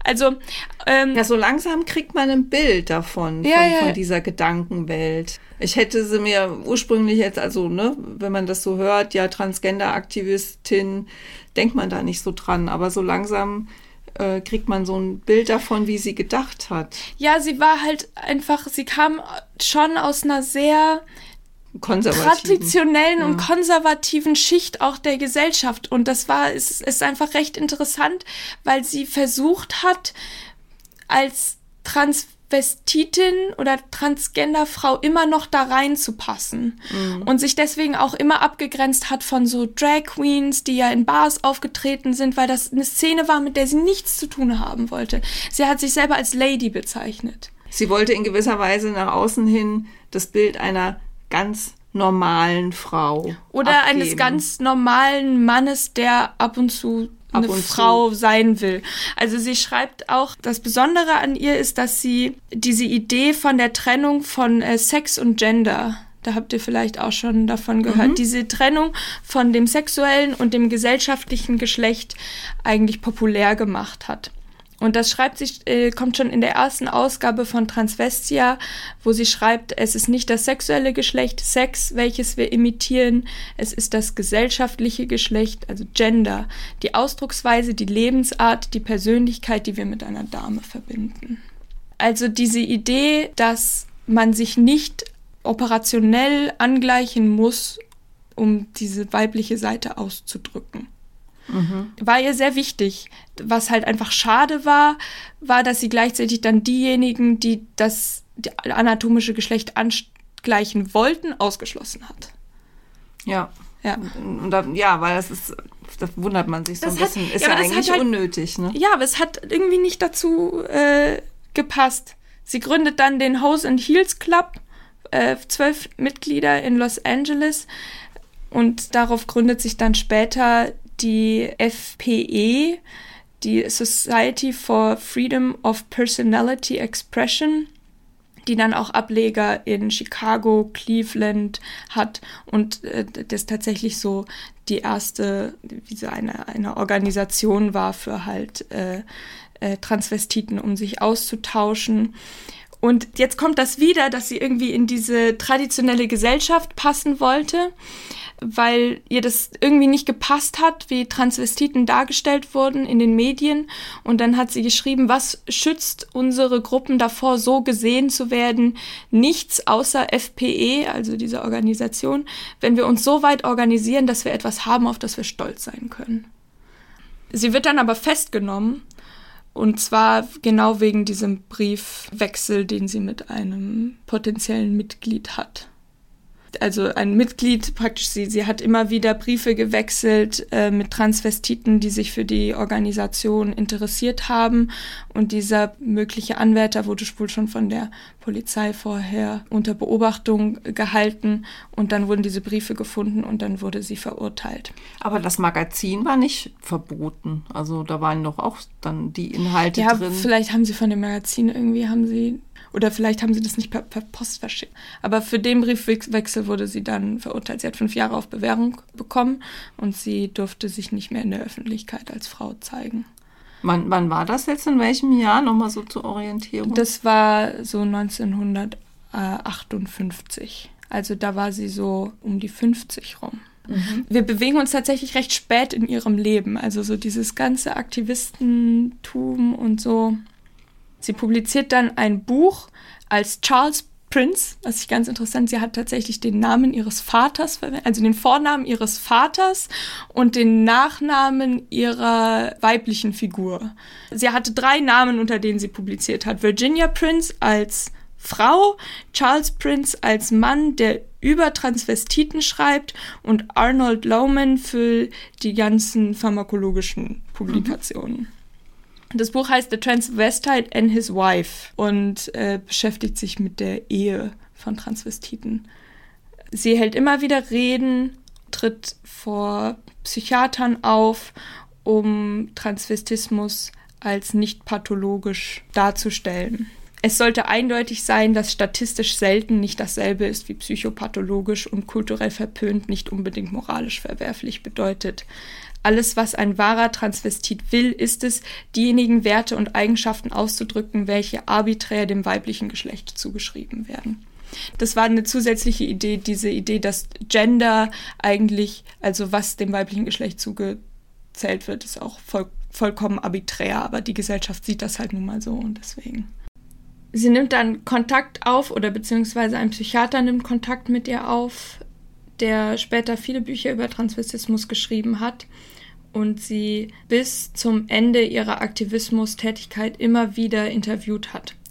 so langsam kriegt man ein Bild davon, von dieser Gedankenwelt. Ich hätte sie mir ursprünglich jetzt, wenn man das so hört, ja, Transgender-Aktivistin, denkt man da nicht so dran, aber so langsam kriegt man so ein Bild davon, wie sie gedacht hat. Ja, sie war halt einfach, sie kam schon aus einer sehr traditionellen und konservativen Schicht auch der Gesellschaft. Und es ist einfach recht interessant, weil sie versucht hat, als Transvestit Transvestitin oder Transgender-Frau immer noch da reinzupassen und sich deswegen auch immer abgegrenzt hat von so Drag Queens, die ja in Bars aufgetreten sind, weil das eine Szene war, mit der sie nichts zu tun haben wollte. Sie hat sich selber als Lady bezeichnet. Sie wollte in gewisser Weise nach außen hin das Bild einer ganz normalen Frau oder abgeben. Eines ganz normalen Mannes, der ab und zu eine Frau sein will. Also sie schreibt auch, das Besondere an ihr ist, dass sie diese Idee von der Trennung von Sex und Gender, da habt ihr vielleicht auch schon davon gehört, diese Trennung von dem sexuellen und dem gesellschaftlichen Geschlecht eigentlich populär gemacht hat. Und das kommt schon in der ersten Ausgabe von Transvestia, wo sie schreibt, es ist nicht das sexuelle Geschlecht, Sex, welches wir imitieren, es ist das gesellschaftliche Geschlecht, also Gender, die Ausdrucksweise, die Lebensart, die Persönlichkeit, die wir mit einer Dame verbinden. Also diese Idee, dass man sich nicht operationell angleichen muss, um diese weibliche Seite auszudrücken. War ihr sehr wichtig. Was halt einfach schade war, dass sie gleichzeitig dann diejenigen, die das anatomische Geschlecht angleichen wollten, ausgeschlossen hat. Ja. Weil da wundert man sich so ein bisschen. Ist ja eigentlich halt unnötig, ne? Ja, aber es hat irgendwie nicht dazu gepasst. Sie gründet dann den Hose and Heels Club, 12 Mitglieder in Los Angeles, und darauf gründet sich dann später die FPE, die Society for Freedom of Personality Expression, die dann auch Ableger in Chicago, Cleveland hat und das tatsächlich so die erste, wie so eine Organisation war für halt Transvestiten, um sich auszutauschen. Und jetzt kommt das wieder, dass sie irgendwie in diese traditionelle Gesellschaft passen wollte, weil ihr das irgendwie nicht gepasst hat, wie Transvestiten dargestellt wurden in den Medien. Und dann hat sie geschrieben, was schützt unsere Gruppen davor, so gesehen zu werden? Nichts außer FPE, also diese Organisation, wenn wir uns so weit organisieren, dass wir etwas haben, auf das wir stolz sein können. Sie wird dann aber festgenommen, und zwar genau wegen diesem Briefwechsel, den sie mit einem potenziellen Mitglied hat. Also ein Mitglied, praktisch sie hat immer wieder Briefe gewechselt mit Transvestiten, die sich für die Organisation interessiert haben. Und dieser mögliche Anwärter wurde wohl schon von der Polizei vorher unter Beobachtung gehalten. Und dann wurden diese Briefe gefunden und dann wurde sie verurteilt. Aber das Magazin war nicht verboten. Also da waren doch auch dann die Inhalte drin. Ja, vielleicht haben sie von dem Magazin oder vielleicht haben sie das nicht per Post verschickt. Aber für den Briefwechsel wurde sie dann verurteilt. Sie hat 5 Jahre auf Bewährung bekommen und sie durfte sich nicht mehr in der Öffentlichkeit als Frau zeigen. Wann war das jetzt? In welchem Jahr? Nochmal so zur Orientierung. Das war so 1958. Also da war sie so um die 50 rum. Wir bewegen uns tatsächlich recht spät in ihrem Leben. Also so dieses ganze Aktivistentum und so. Sie publiziert dann ein Buch als Charles Prince, was ich ganz interessant, sie hat tatsächlich den Namen ihres Vaters verwendet, also den Vornamen ihres Vaters und den Nachnamen ihrer weiblichen Figur. Sie hatte 3 Namen, unter denen sie publiziert hat. Virginia Prince als Frau, Charles Prince als Mann, der über Transvestiten schreibt, und Arnold Lohman für die ganzen pharmakologischen Publikationen. Das Buch heißt The Transvestite and His Wife und beschäftigt sich mit der Ehe von Transvestiten. Sie hält immer wieder Reden, tritt vor Psychiatern auf, um Transvestismus als nicht pathologisch darzustellen. Es sollte eindeutig sein, dass statistisch selten nicht dasselbe ist wie psychopathologisch und kulturell verpönt nicht unbedingt moralisch verwerflich bedeutet. Alles, was ein wahrer Transvestit will, ist es, diejenigen Werte und Eigenschaften auszudrücken, welche arbiträr dem weiblichen Geschlecht zugeschrieben werden. Das war eine zusätzliche Idee, diese Idee, dass Gender eigentlich, also was dem weiblichen Geschlecht zugezählt wird, ist auch vollkommen arbiträr, aber die Gesellschaft sieht das halt nun mal so und deswegen. Sie nimmt dann Kontakt auf, oder beziehungsweise ein Psychiater nimmt Kontakt mit ihr auf, der später viele Bücher über Transvestismus geschrieben hat und sie bis zum Ende ihrer Aktivismustätigkeit immer wieder interviewt hat.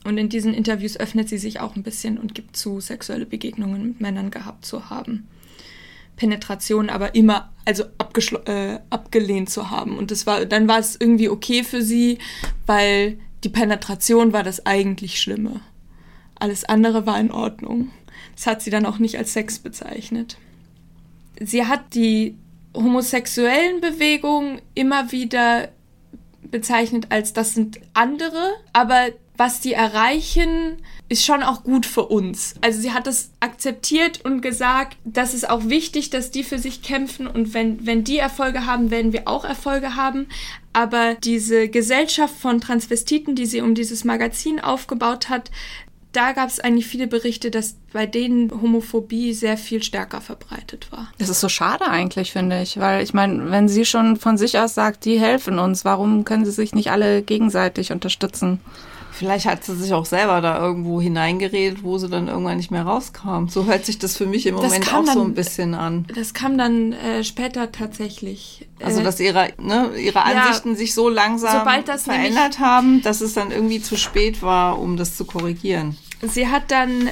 Und in diesen Interviews öffnet sie sich auch ein bisschen und gibt zu, sexuelle Begegnungen mit Männern gehabt zu haben. Penetration aber immer abgelehnt zu haben. Und dann war es irgendwie okay für sie, weil die Penetration war das eigentlich Schlimme. Alles andere war in Ordnung. Das hat sie dann auch nicht als Sex bezeichnet. Sie hat die homosexuellen Bewegungen immer wieder bezeichnet als, das sind andere, aber was die erreichen, ist schon auch gut für uns. Also sie hat das akzeptiert und gesagt, das ist auch wichtig, dass die für sich kämpfen und wenn die Erfolge haben, werden wir auch Erfolge haben. Aber diese Gesellschaft von Transvestiten, die sie um dieses Magazin aufgebaut hat, da gab es eigentlich viele Berichte, dass bei denen Homophobie sehr viel stärker verbreitet war. Das ist so schade eigentlich, finde ich. Weil ich meine, wenn sie schon von sich aus sagt, die helfen uns, warum können sie sich nicht alle gegenseitig unterstützen? Vielleicht hat sie sich auch selber da irgendwo hineingeredet, wo sie dann irgendwann nicht mehr rauskam. So hört sich das für mich im Moment auch so ein bisschen an. Das kam dann später tatsächlich. Also, dass ihre Ansichten sich so langsam verändert haben, dass es dann irgendwie zu spät war, um das zu korrigieren. Sie hat dann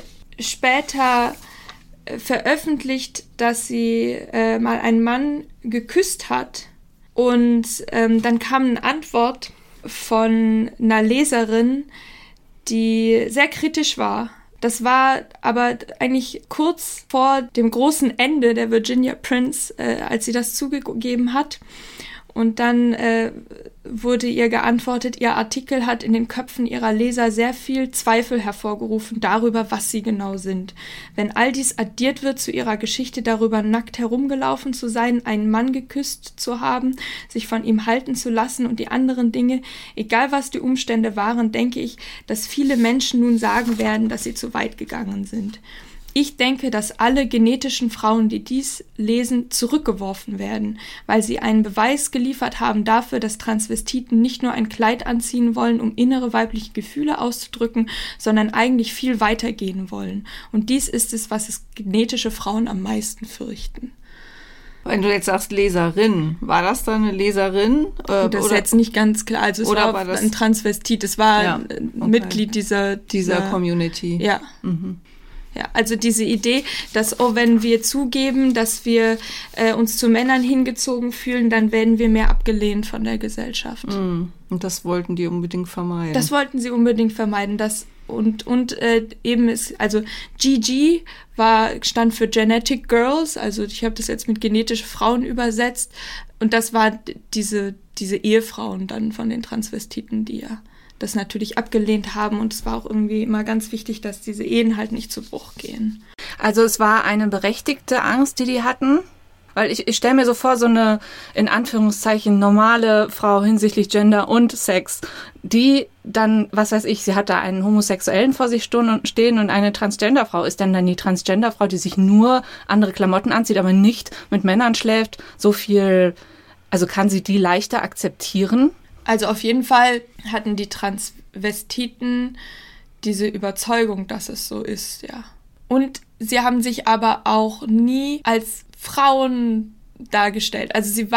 später veröffentlicht, dass sie mal einen Mann geküsst hat. Und dann kam eine Antwort von einer Leserin, die sehr kritisch war. Das war aber eigentlich kurz vor dem großen Ende der Virginia Prince, als sie das zugegeben hat. Und dann wurde ihr geantwortet, ihr Artikel hat in den Köpfen ihrer Leser sehr viel Zweifel hervorgerufen darüber, was sie genau sind. Wenn all dies addiert wird zu ihrer Geschichte darüber, nackt herumgelaufen zu sein, einen Mann geküsst zu haben, sich von ihm halten zu lassen und die anderen Dinge, egal was die Umstände waren, denke ich, dass viele Menschen nun sagen werden, dass sie zu weit gegangen sind. Ich denke, dass alle genetischen Frauen, die dies lesen, zurückgeworfen werden, weil sie einen Beweis geliefert haben dafür, dass Transvestiten nicht nur ein Kleid anziehen wollen, um innere weibliche Gefühle auszudrücken, sondern eigentlich viel weiter gehen wollen. Und dies ist es, was es genetische Frauen am meisten fürchten. Wenn du jetzt sagst Leserin, war das dann eine Leserin? Das ist jetzt nicht ganz klar. Also es war ein Transvestit, es war ein Mitglied dieser Community. Ja. Mhm. Ja, also diese Idee, dass wenn wir zugeben, dass wir uns zu Männern hingezogen fühlen, dann werden wir mehr abgelehnt von der Gesellschaft. Und das wollten die unbedingt vermeiden. Das wollten sie unbedingt vermeiden. Eben ist, also GG stand für Genetic Girls, also ich habe das jetzt mit genetische Frauen übersetzt. Und das war diese Ehefrauen dann von den Transvestiten, die ja das natürlich abgelehnt haben, und es war auch irgendwie immer ganz wichtig, dass diese Ehen halt nicht zu Bruch gehen. Also es war eine berechtigte Angst, die hatten? Weil ich stelle mir so vor, so eine, in Anführungszeichen, normale Frau hinsichtlich Gender und Sex, die dann, was weiß ich, sie hat da einen Homosexuellen vor sich stehen und eine Transgender-Frau. Ist dann die Transgender-Frau, die sich nur andere Klamotten anzieht, aber nicht mit Männern schläft, so viel, also kann sie die leichter akzeptieren? Also auf jeden Fall hatten die Transvestiten diese Überzeugung, dass es so ist, ja. Und sie haben sich aber auch nie als Frauen dargestellt. Also sie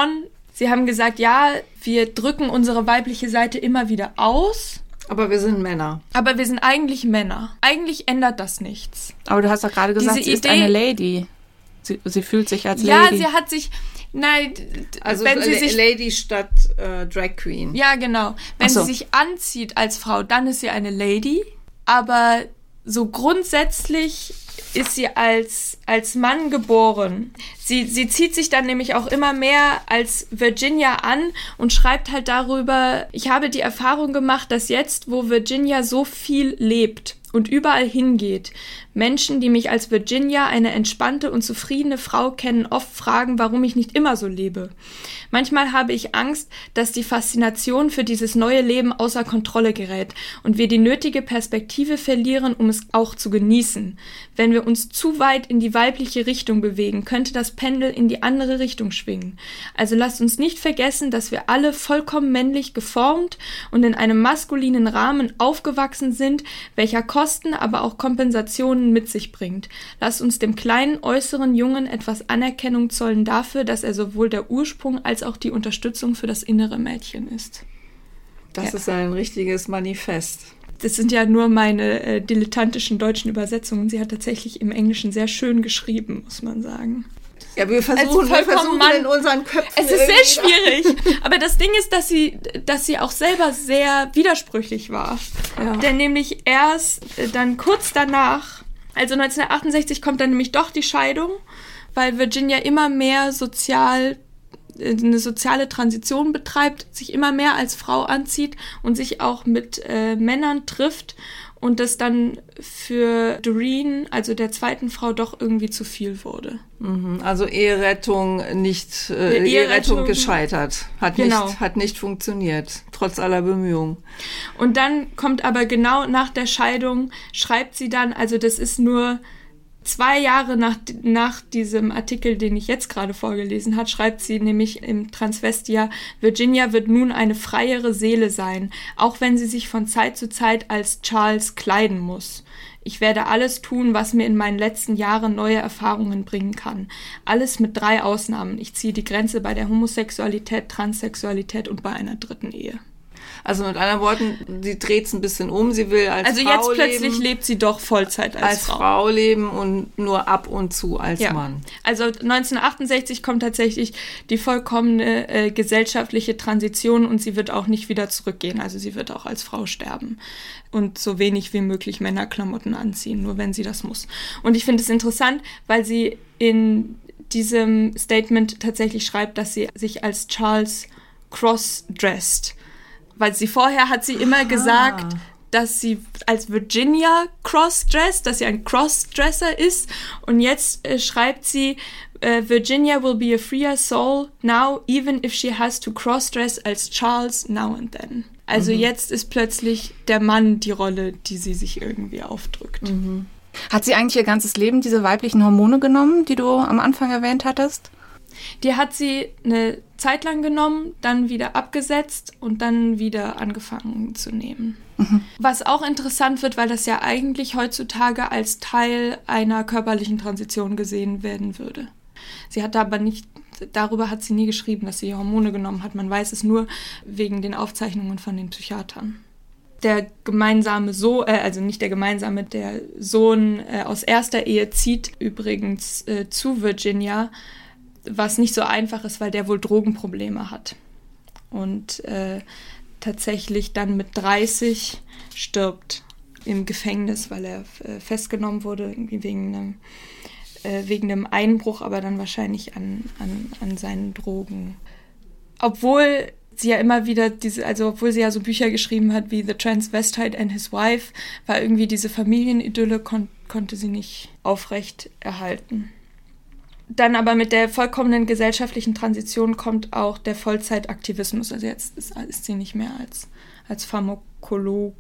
haben gesagt, ja, wir drücken unsere weibliche Seite immer wieder aus. Aber wir sind Männer. Aber wir sind eigentlich Männer. Eigentlich ändert das nichts. Aber du hast doch gerade gesagt, sie ist eine Lady. Sie fühlt sich als Lady. Ja, sie hat sich... Nein, also wenn sie sich Lady statt Drag Queen. Ja, genau. Wenn sie sich anzieht als Frau, dann ist sie eine Lady. Aber so grundsätzlich ist sie als Mann geboren. Sie zieht sich dann nämlich auch immer mehr als Virginia an und schreibt halt darüber, ich habe die Erfahrung gemacht, dass jetzt, wo Virginia so viel lebt und überall hingeht, Menschen, die mich als Virginia, eine entspannte und zufriedene Frau kennen, oft fragen, warum ich nicht immer so lebe. Manchmal habe ich Angst, dass die Faszination für dieses neue Leben außer Kontrolle gerät und wir die nötige Perspektive verlieren, um es auch zu genießen. Wenn wir uns zu weit in die weibliche Richtung bewegen, könnte das Pendel in die andere Richtung schwingen. Also lasst uns nicht vergessen, dass wir alle vollkommen männlich geformt und in einem maskulinen Rahmen aufgewachsen sind, welcher Kosten, aber auch Kompensationen mit sich bringt. Lasst uns dem kleinen äußeren Jungen etwas Anerkennung zollen dafür, dass er sowohl der Ursprung als auch die Unterstützung für das innere Mädchen ist. Das ist ein richtiges Manifest. Das sind ja nur meine dilettantischen deutschen Übersetzungen. Sie hat tatsächlich im Englischen sehr schön geschrieben, muss man sagen. Ja, wir versuchen in unseren Köpfen. Es ist sehr schwierig. Aber das Ding ist, dass sie auch selber sehr widersprüchlich war. Ja. Denn nämlich erst dann kurz danach, also 1968 kommt dann nämlich doch die Scheidung, weil Virginia immer mehr eine soziale Transition betreibt, sich immer mehr als Frau anzieht und sich auch mit Männern trifft und das dann für Doreen, also der zweiten Frau, doch irgendwie zu viel wurde. Also Eherettung gescheitert. Hat nicht funktioniert, trotz aller Bemühungen. Und dann kommt aber genau nach der Scheidung, schreibt sie dann, also das ist nur 2 Jahre nach diesem Artikel, den ich jetzt gerade vorgelesen habe, schreibt sie nämlich im Transvestia, Virginia wird nun eine freiere Seele sein, auch wenn sie sich von Zeit zu Zeit als Charles kleiden muss. Ich werde alles tun, was mir in meinen letzten Jahren neue Erfahrungen bringen kann. Alles mit 3 Ausnahmen. Ich ziehe die Grenze bei der Homosexualität, Transsexualität und bei einer 3. Ehe. Also mit anderen Worten, sie dreht es ein bisschen um. Sie will als Frau leben. Also jetzt plötzlich lebt sie doch Vollzeit als Frau. Als Frau leben und nur ab und zu als Mann. Also 1968 kommt tatsächlich die vollkommene gesellschaftliche Transition und sie wird auch nicht wieder zurückgehen. Also sie wird auch als Frau sterben und so wenig wie möglich Männerklamotten anziehen, nur wenn sie das muss. Und ich finde es interessant, weil sie in diesem Statement tatsächlich schreibt, dass sie sich als Charles cross-dressed. Weil vorher hat sie immer gesagt, dass sie als Virginia cross-dressed, dass sie ein Crossdresser ist. Und jetzt schreibt sie, Virginia will be a freer soul now, even if she has to cross-dress als Charles now and then. Also jetzt ist plötzlich der Mann die Rolle, die sie sich irgendwie aufdrückt. Hat sie eigentlich ihr ganzes Leben diese weiblichen Hormone genommen, die du am Anfang erwähnt hattest? Die hat sie eine Zeit lang genommen, dann wieder abgesetzt und dann wieder angefangen zu nehmen. Was auch interessant wird, weil das ja eigentlich heutzutage als Teil einer körperlichen Transition gesehen werden würde. Sie hat aber nicht, darüber hat sie nie geschrieben, dass sie Hormone genommen hat. Man weiß es nur wegen den Aufzeichnungen von den Psychiatern. Der gemeinsame Sohn, der Sohn aus erster Ehe zieht übrigens zu Virginia, was nicht so einfach ist, weil der wohl Drogenprobleme hat. Und tatsächlich dann mit 30 stirbt im Gefängnis, weil er festgenommen wurde, irgendwie wegen einem Einbruch, aber dann wahrscheinlich an seinen Drogen. Obwohl sie ja immer wieder obwohl sie ja so Bücher geschrieben hat wie The Transvestite and His Wife, war irgendwie diese Familienidylle konnte sie nicht aufrecht erhalten. Dann aber mit der vollkommenen gesellschaftlichen Transition kommt auch der Vollzeitaktivismus. Also jetzt ist sie nicht mehr als Pharmakologe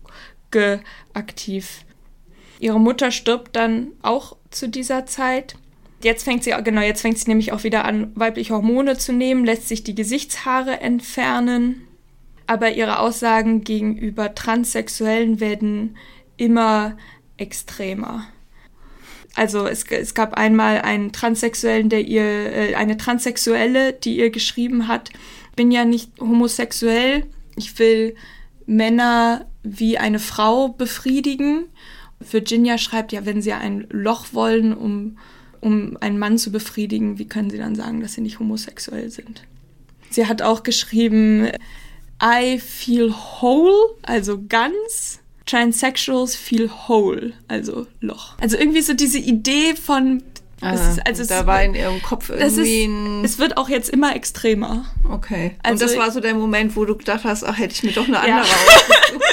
aktiv. Ihre Mutter stirbt dann auch zu dieser Zeit. Jetzt fängt sie nämlich auch wieder an, weibliche Hormone zu nehmen, lässt sich die Gesichtshaare entfernen. Aber ihre Aussagen gegenüber Transsexuellen werden immer extremer. Also es gab einmal einen Transsexuellen, eine Transsexuelle, die ihr geschrieben hat, bin ja nicht homosexuell, ich will Männer wie eine Frau befriedigen. Virginia schreibt ja, wenn sie ein Loch wollen, um einen Mann zu befriedigen, wie können sie dann sagen, dass sie nicht homosexuell sind? Sie hat auch geschrieben, I feel whole, also ganz. Transsexuals feel whole, also Loch. Also irgendwie so diese Idee von... da war in ihrem Kopf irgendwie es wird auch jetzt immer extremer. Okay. Also, und das war so der Moment, wo du gedacht hast, ach, hätte ich mir doch eine andere ausgesucht.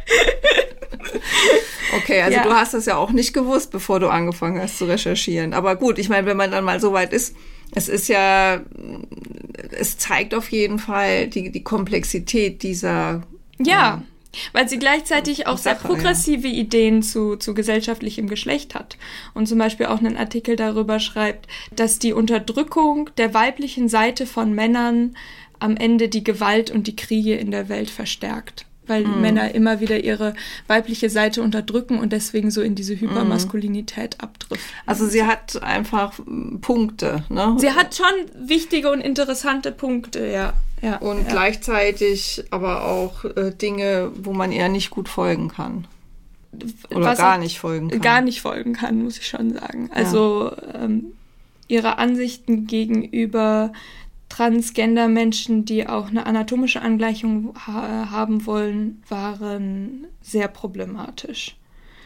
Okay, also du hast das ja auch nicht gewusst, bevor du angefangen hast zu recherchieren. Aber gut, ich meine, wenn man dann mal so weit ist, es zeigt auf jeden Fall die Komplexität dieser... Ja, weil sie gleichzeitig auch sehr progressive Ideen zu gesellschaftlichem Geschlecht hat. Und zum Beispiel auch einen Artikel darüber schreibt, dass die Unterdrückung der weiblichen Seite von Männern am Ende die Gewalt und die Kriege in der Welt verstärkt. Weil Männer immer wieder ihre weibliche Seite unterdrücken und deswegen so in diese Hypermaskulinität abdriften. Also sie hat einfach Punkte, ne? Sie hat schon wichtige und interessante Punkte, ja. Und gleichzeitig aber auch Dinge, wo man eher nicht gut folgen kann. Oder gar nicht folgen kann. Gar nicht folgen kann, muss ich schon sagen. Also ihre Ansichten gegenüber Transgender-Menschen, die auch eine anatomische Angleichung haben wollen, waren sehr problematisch.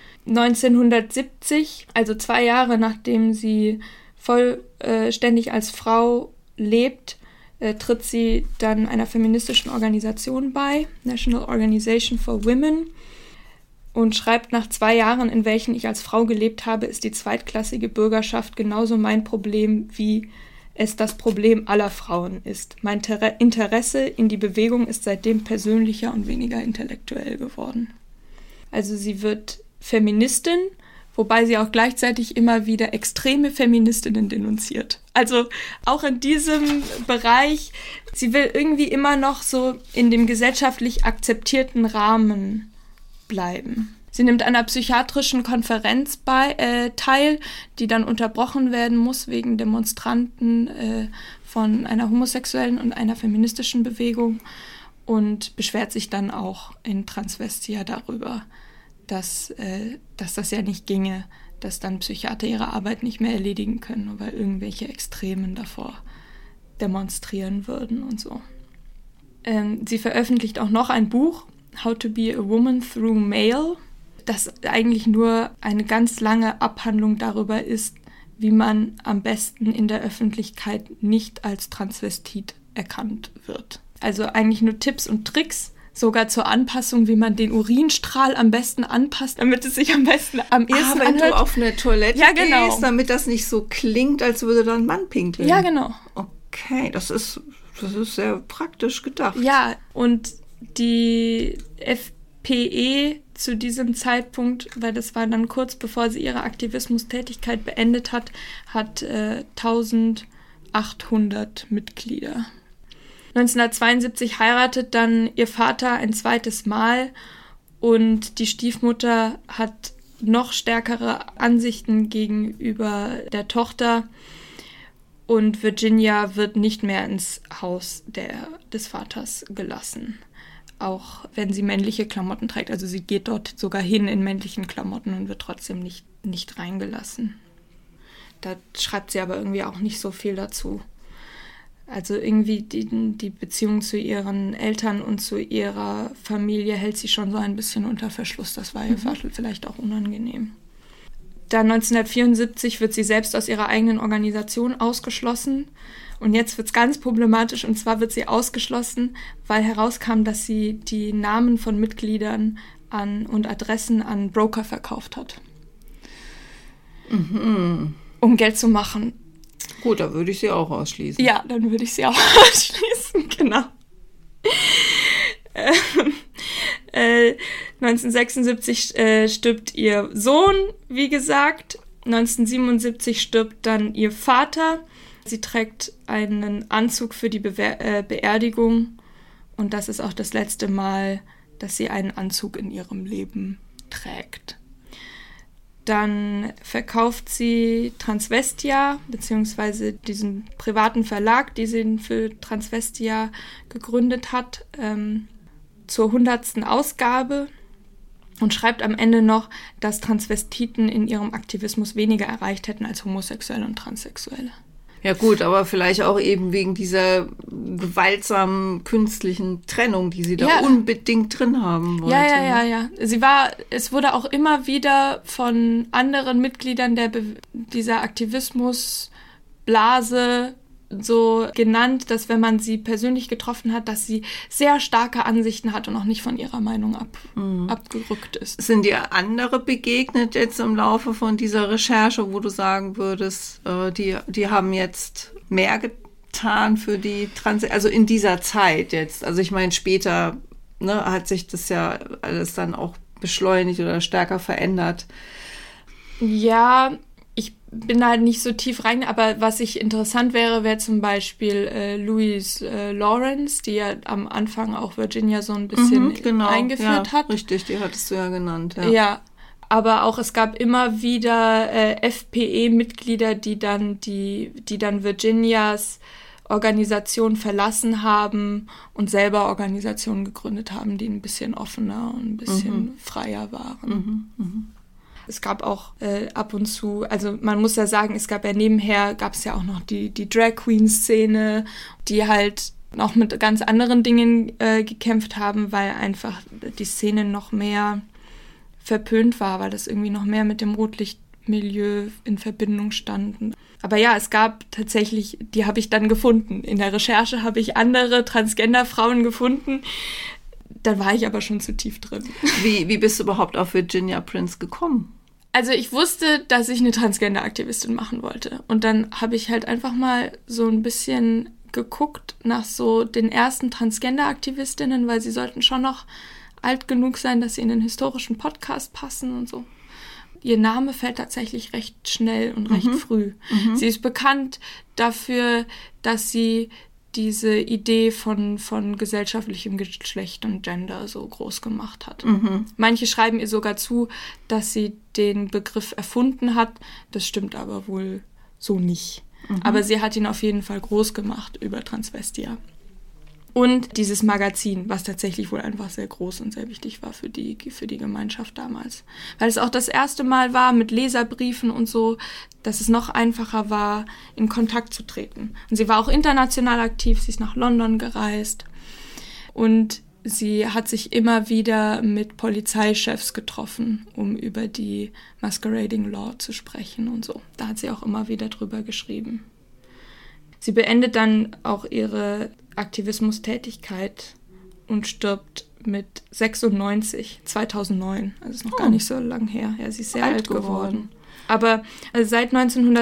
1970, also 2 Jahre nachdem sie vollständig als Frau lebt, tritt sie dann einer feministischen Organisation bei, National Organization for Women, und schreibt nach 2 Jahren, in welchen ich als Frau gelebt habe, ist die zweitklassige Bürgerschaft genauso mein Problem, wie es das Problem aller Frauen ist. Mein Interesse in die Bewegung ist seitdem persönlicher und weniger intellektuell geworden. Also sie wird Feministin, wobei sie auch gleichzeitig immer wieder extreme Feministinnen denunziert. Also auch in diesem Bereich, sie will irgendwie immer noch so in dem gesellschaftlich akzeptierten Rahmen bleiben. Sie nimmt an einer psychiatrischen Konferenz teil, die dann unterbrochen werden muss wegen Demonstranten von einer homosexuellen und einer feministischen Bewegung und beschwert sich dann auch in Transvestia darüber, dass das ja nicht ginge, dass dann Psychiater ihre Arbeit nicht mehr erledigen können, nur weil irgendwelche Extremen davor demonstrieren würden und so. Sie veröffentlicht auch noch ein Buch, How to be a Woman Through Mail, das eigentlich nur eine ganz lange Abhandlung darüber ist, wie man am besten in der Öffentlichkeit nicht als Transvestit erkannt wird. Also eigentlich nur Tipps und Tricks, sogar zur Anpassung, wie man den Urinstrahl am besten anpasst, damit es sich am ehesten wenn anhört. Du auf eine Toilette gehst, damit das nicht so klingt, als würde da ein Mann pinkeln. Ja, genau. Okay, das ist sehr praktisch gedacht. Ja, und die FPE zu diesem Zeitpunkt, weil das war dann kurz bevor sie ihre Aktivismustätigkeit beendet hat, hat 1800 Mitglieder. 1972 heiratet dann ihr Vater ein zweites Mal und die Stiefmutter hat noch stärkere Ansichten gegenüber der Tochter und Virginia wird nicht mehr ins Haus des Vaters gelassen. Auch wenn sie männliche Klamotten trägt. Also sie geht dort sogar hin in männlichen Klamotten und wird trotzdem nicht reingelassen. Da schreibt sie aber irgendwie auch nicht so viel dazu. Also irgendwie die Beziehung zu ihren Eltern und zu ihrer Familie hält sie schon so ein bisschen unter Verschluss. Das war ihr vielleicht auch unangenehm. Dann 1974 wird sie selbst aus ihrer eigenen Organisation ausgeschlossen. Und jetzt wird es ganz problematisch, und zwar wird sie ausgeschlossen, weil herauskam, dass sie die Namen von Mitgliedern und Adressen an Broker verkauft hat. Mhm. Um Geld zu machen. Gut, da würde ich sie auch ausschließen. Ja, dann würde ich sie auch ausschließen, genau. 1976 stirbt ihr Sohn, wie gesagt. 1977 stirbt dann ihr Vater. Sie trägt einen Anzug für die Beerdigung und das ist auch das letzte Mal, dass sie einen Anzug in ihrem Leben trägt. Dann verkauft sie Transvestia, beziehungsweise diesen privaten Verlag, den sie für Transvestia gegründet hat, zur 100. Ausgabe und schreibt am Ende noch, dass Transvestiten in ihrem Aktivismus weniger erreicht hätten als Homosexuelle und Transsexuelle. Ja gut, aber vielleicht auch eben wegen dieser gewaltsamen künstlichen Trennung, die sie da unbedingt drin haben wollte. Ja. Es wurde auch immer wieder von anderen Mitgliedern dieser Aktivismusblase so genannt, dass wenn man sie persönlich getroffen hat, dass sie sehr starke Ansichten hat und auch nicht von ihrer Meinung abgerückt ist. Sind dir andere begegnet jetzt im Laufe von dieser Recherche, wo du sagen würdest, die haben jetzt mehr getan für die also in dieser Zeit jetzt? Also ich meine, später hat sich das ja alles dann auch beschleunigt oder stärker verändert. Ja, ich bin halt nicht so tief rein, aber was ich interessant wäre zum Beispiel Louise Lawrence, die ja am Anfang auch Virginia so ein bisschen eingeführt hat. Richtig, die hattest du ja genannt. Ja, aber auch es gab immer wieder FPE-Mitglieder, die dann Virginias Organisation verlassen haben und selber Organisationen gegründet haben, die ein bisschen offener und ein bisschen freier waren. Es gab auch ab und zu, also man muss ja sagen, es gab ja nebenher, gab es ja auch noch die Drag-Queen-Szene, die halt noch mit ganz anderen Dingen gekämpft haben, weil einfach die Szene noch mehr verpönt war, weil das irgendwie noch mehr mit dem Rotlichtmilieu in Verbindung stand. Aber ja, es gab tatsächlich, die habe ich dann gefunden. In der Recherche habe ich andere Transgender-Frauen gefunden. Da war ich aber schon zu tief drin. Wie bist du überhaupt auf Virginia Prince gekommen? Also ich wusste, dass ich eine Transgender-Aktivistin machen wollte. Und dann habe ich halt einfach mal so ein bisschen geguckt nach so den ersten Transgender-Aktivistinnen, weil sie sollten schon noch alt genug sein, dass sie in den historischen Podcast passen und so. Ihr Name fällt tatsächlich recht schnell und recht früh. Sie ist bekannt dafür, dass sie diese Idee von gesellschaftlichem Geschlecht und Gender so groß gemacht hat. Manche schreiben ihr sogar zu, dass sie den Begriff erfunden hat. Das stimmt aber wohl so nicht. Aber sie hat ihn auf jeden Fall groß gemacht über Transvestia. Und dieses Magazin, was tatsächlich wohl einfach sehr groß und sehr wichtig war für die Gemeinschaft damals. Weil es auch das erste Mal war mit Leserbriefen und so, dass es noch einfacher war, in Kontakt zu treten. Und sie war auch international aktiv, sie ist nach London gereist. Und sie hat sich immer wieder mit Polizeichefs getroffen, um über die Masquerading Law zu sprechen und so. Da hat sie auch immer wieder drüber geschrieben. Sie beendet dann auch ihre Aktivismustätigkeit und stirbt mit 96, 2009. Also ist noch gar nicht so lang her. Ja, sie ist sehr alt geworden. Aber seit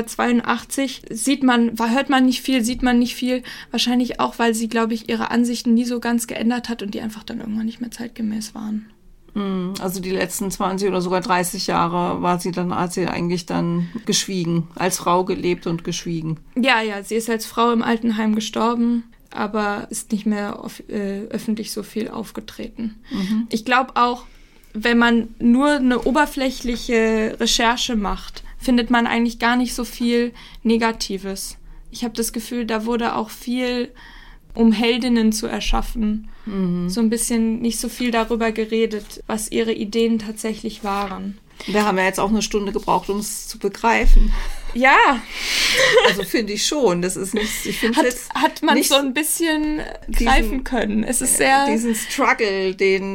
1982 hört man nicht viel, sieht man nicht viel. Wahrscheinlich auch, weil sie, glaube ich, ihre Ansichten nie so ganz geändert hat und die einfach dann irgendwann nicht mehr zeitgemäß waren. Also die letzten 20 oder sogar 30 Jahre hat sie eigentlich dann geschwiegen, als Frau gelebt und geschwiegen. Ja, sie ist als Frau im Altenheim gestorben, aber ist nicht mehr öffentlich so viel aufgetreten. Ich glaube auch, wenn man nur eine oberflächliche Recherche macht, findet man eigentlich gar nicht so viel Negatives. Ich habe das Gefühl, da wurde auch viel, um Heldinnen zu erschaffen, so ein bisschen nicht so viel darüber geredet, was ihre Ideen tatsächlich waren. Wir haben ja jetzt auch eine Stunde gebraucht, um es zu begreifen. Ja. Also finde ich schon. Das ist nicht, ich finde jetzt hat man nicht so ein bisschen greifen können. Es ist sehr diesen Struggle,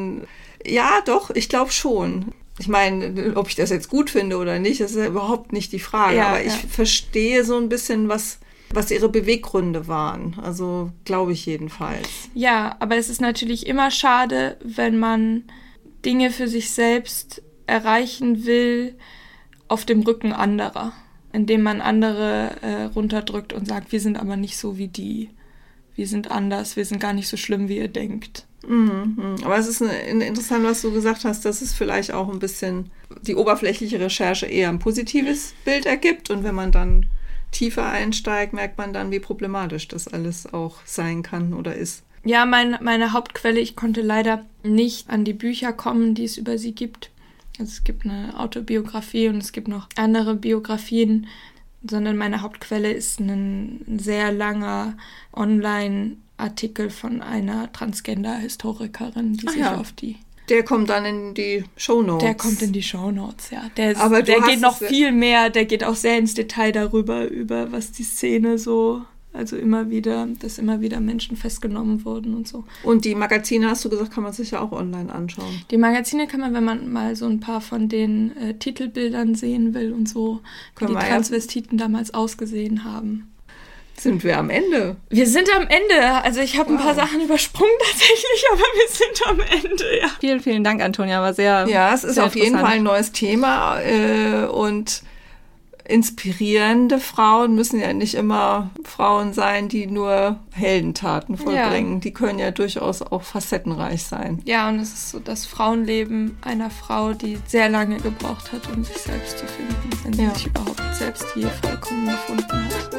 ja, doch, ich glaube schon. Ich meine, ob ich das jetzt gut finde oder nicht, das ist ja überhaupt nicht die Frage. Ja, aber ich verstehe so ein bisschen, was ihre Beweggründe waren. Also glaube ich jedenfalls. Ja, aber es ist natürlich immer schade, wenn man Dinge für sich selbst erreichen will auf dem Rücken anderer, indem man andere runterdrückt und sagt, wir sind aber nicht so wie die. Wir sind anders, wir sind gar nicht so schlimm, wie ihr denkt. Aber es ist interessant, was du gesagt hast, dass es vielleicht auch ein bisschen die oberflächliche Recherche eher ein positives Bild ergibt und wenn man dann tiefer einsteigt, merkt man dann, wie problematisch das alles auch sein kann oder ist. Ja, meine Hauptquelle, ich konnte leider nicht an die Bücher kommen, die es über sie gibt. Also es gibt eine Autobiografie und es gibt noch andere Biografien, sondern meine Hauptquelle ist ein sehr langer Online-Artikel von einer Transgender-Historikerin, die sich auf die... Der kommt dann in die Shownotes. Der kommt in die Shownotes, ja. Der geht noch viel mehr, der geht auch sehr ins Detail darüber, über was die Szene so... Also dass immer wieder Menschen festgenommen wurden und so. Und die Magazine, hast du gesagt, kann man sich ja auch online anschauen. Die Magazine kann man, wenn man mal so ein paar von den Titelbildern sehen will und so, wie die Transvestiten damals ausgesehen haben. Sind wir am Ende? Wir sind am Ende. Also ich habe ein paar Sachen übersprungen tatsächlich, aber wir sind am Ende, ja. Vielen, vielen Dank, Antonia. War sehr Ja, es ist auf jeden Fall ein neues Thema und inspirierende Frauen müssen ja nicht immer Frauen sein, die nur Heldentaten vollbringen. Ja. Die können ja durchaus auch facettenreich sein. Ja, und es ist so das Frauenleben einer Frau, die sehr lange gebraucht hat, um sich selbst zu finden, wenn sie sich überhaupt selbst je vollkommen gefunden hat.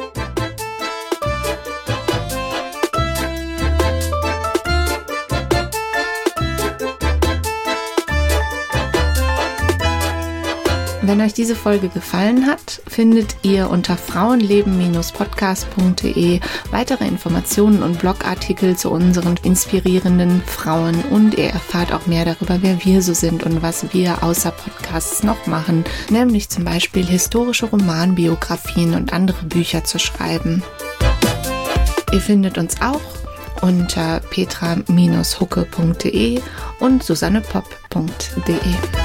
Wenn euch diese Folge gefallen hat, findet ihr unter frauenleben-podcast.de weitere Informationen und Blogartikel zu unseren inspirierenden Frauen und ihr erfahrt auch mehr darüber, wer wir so sind und was wir außer Podcasts noch machen, nämlich zum Beispiel historische Romanbiografien und andere Bücher zu schreiben. Ihr findet uns auch unter petra-hucke.de und susannepopp.de.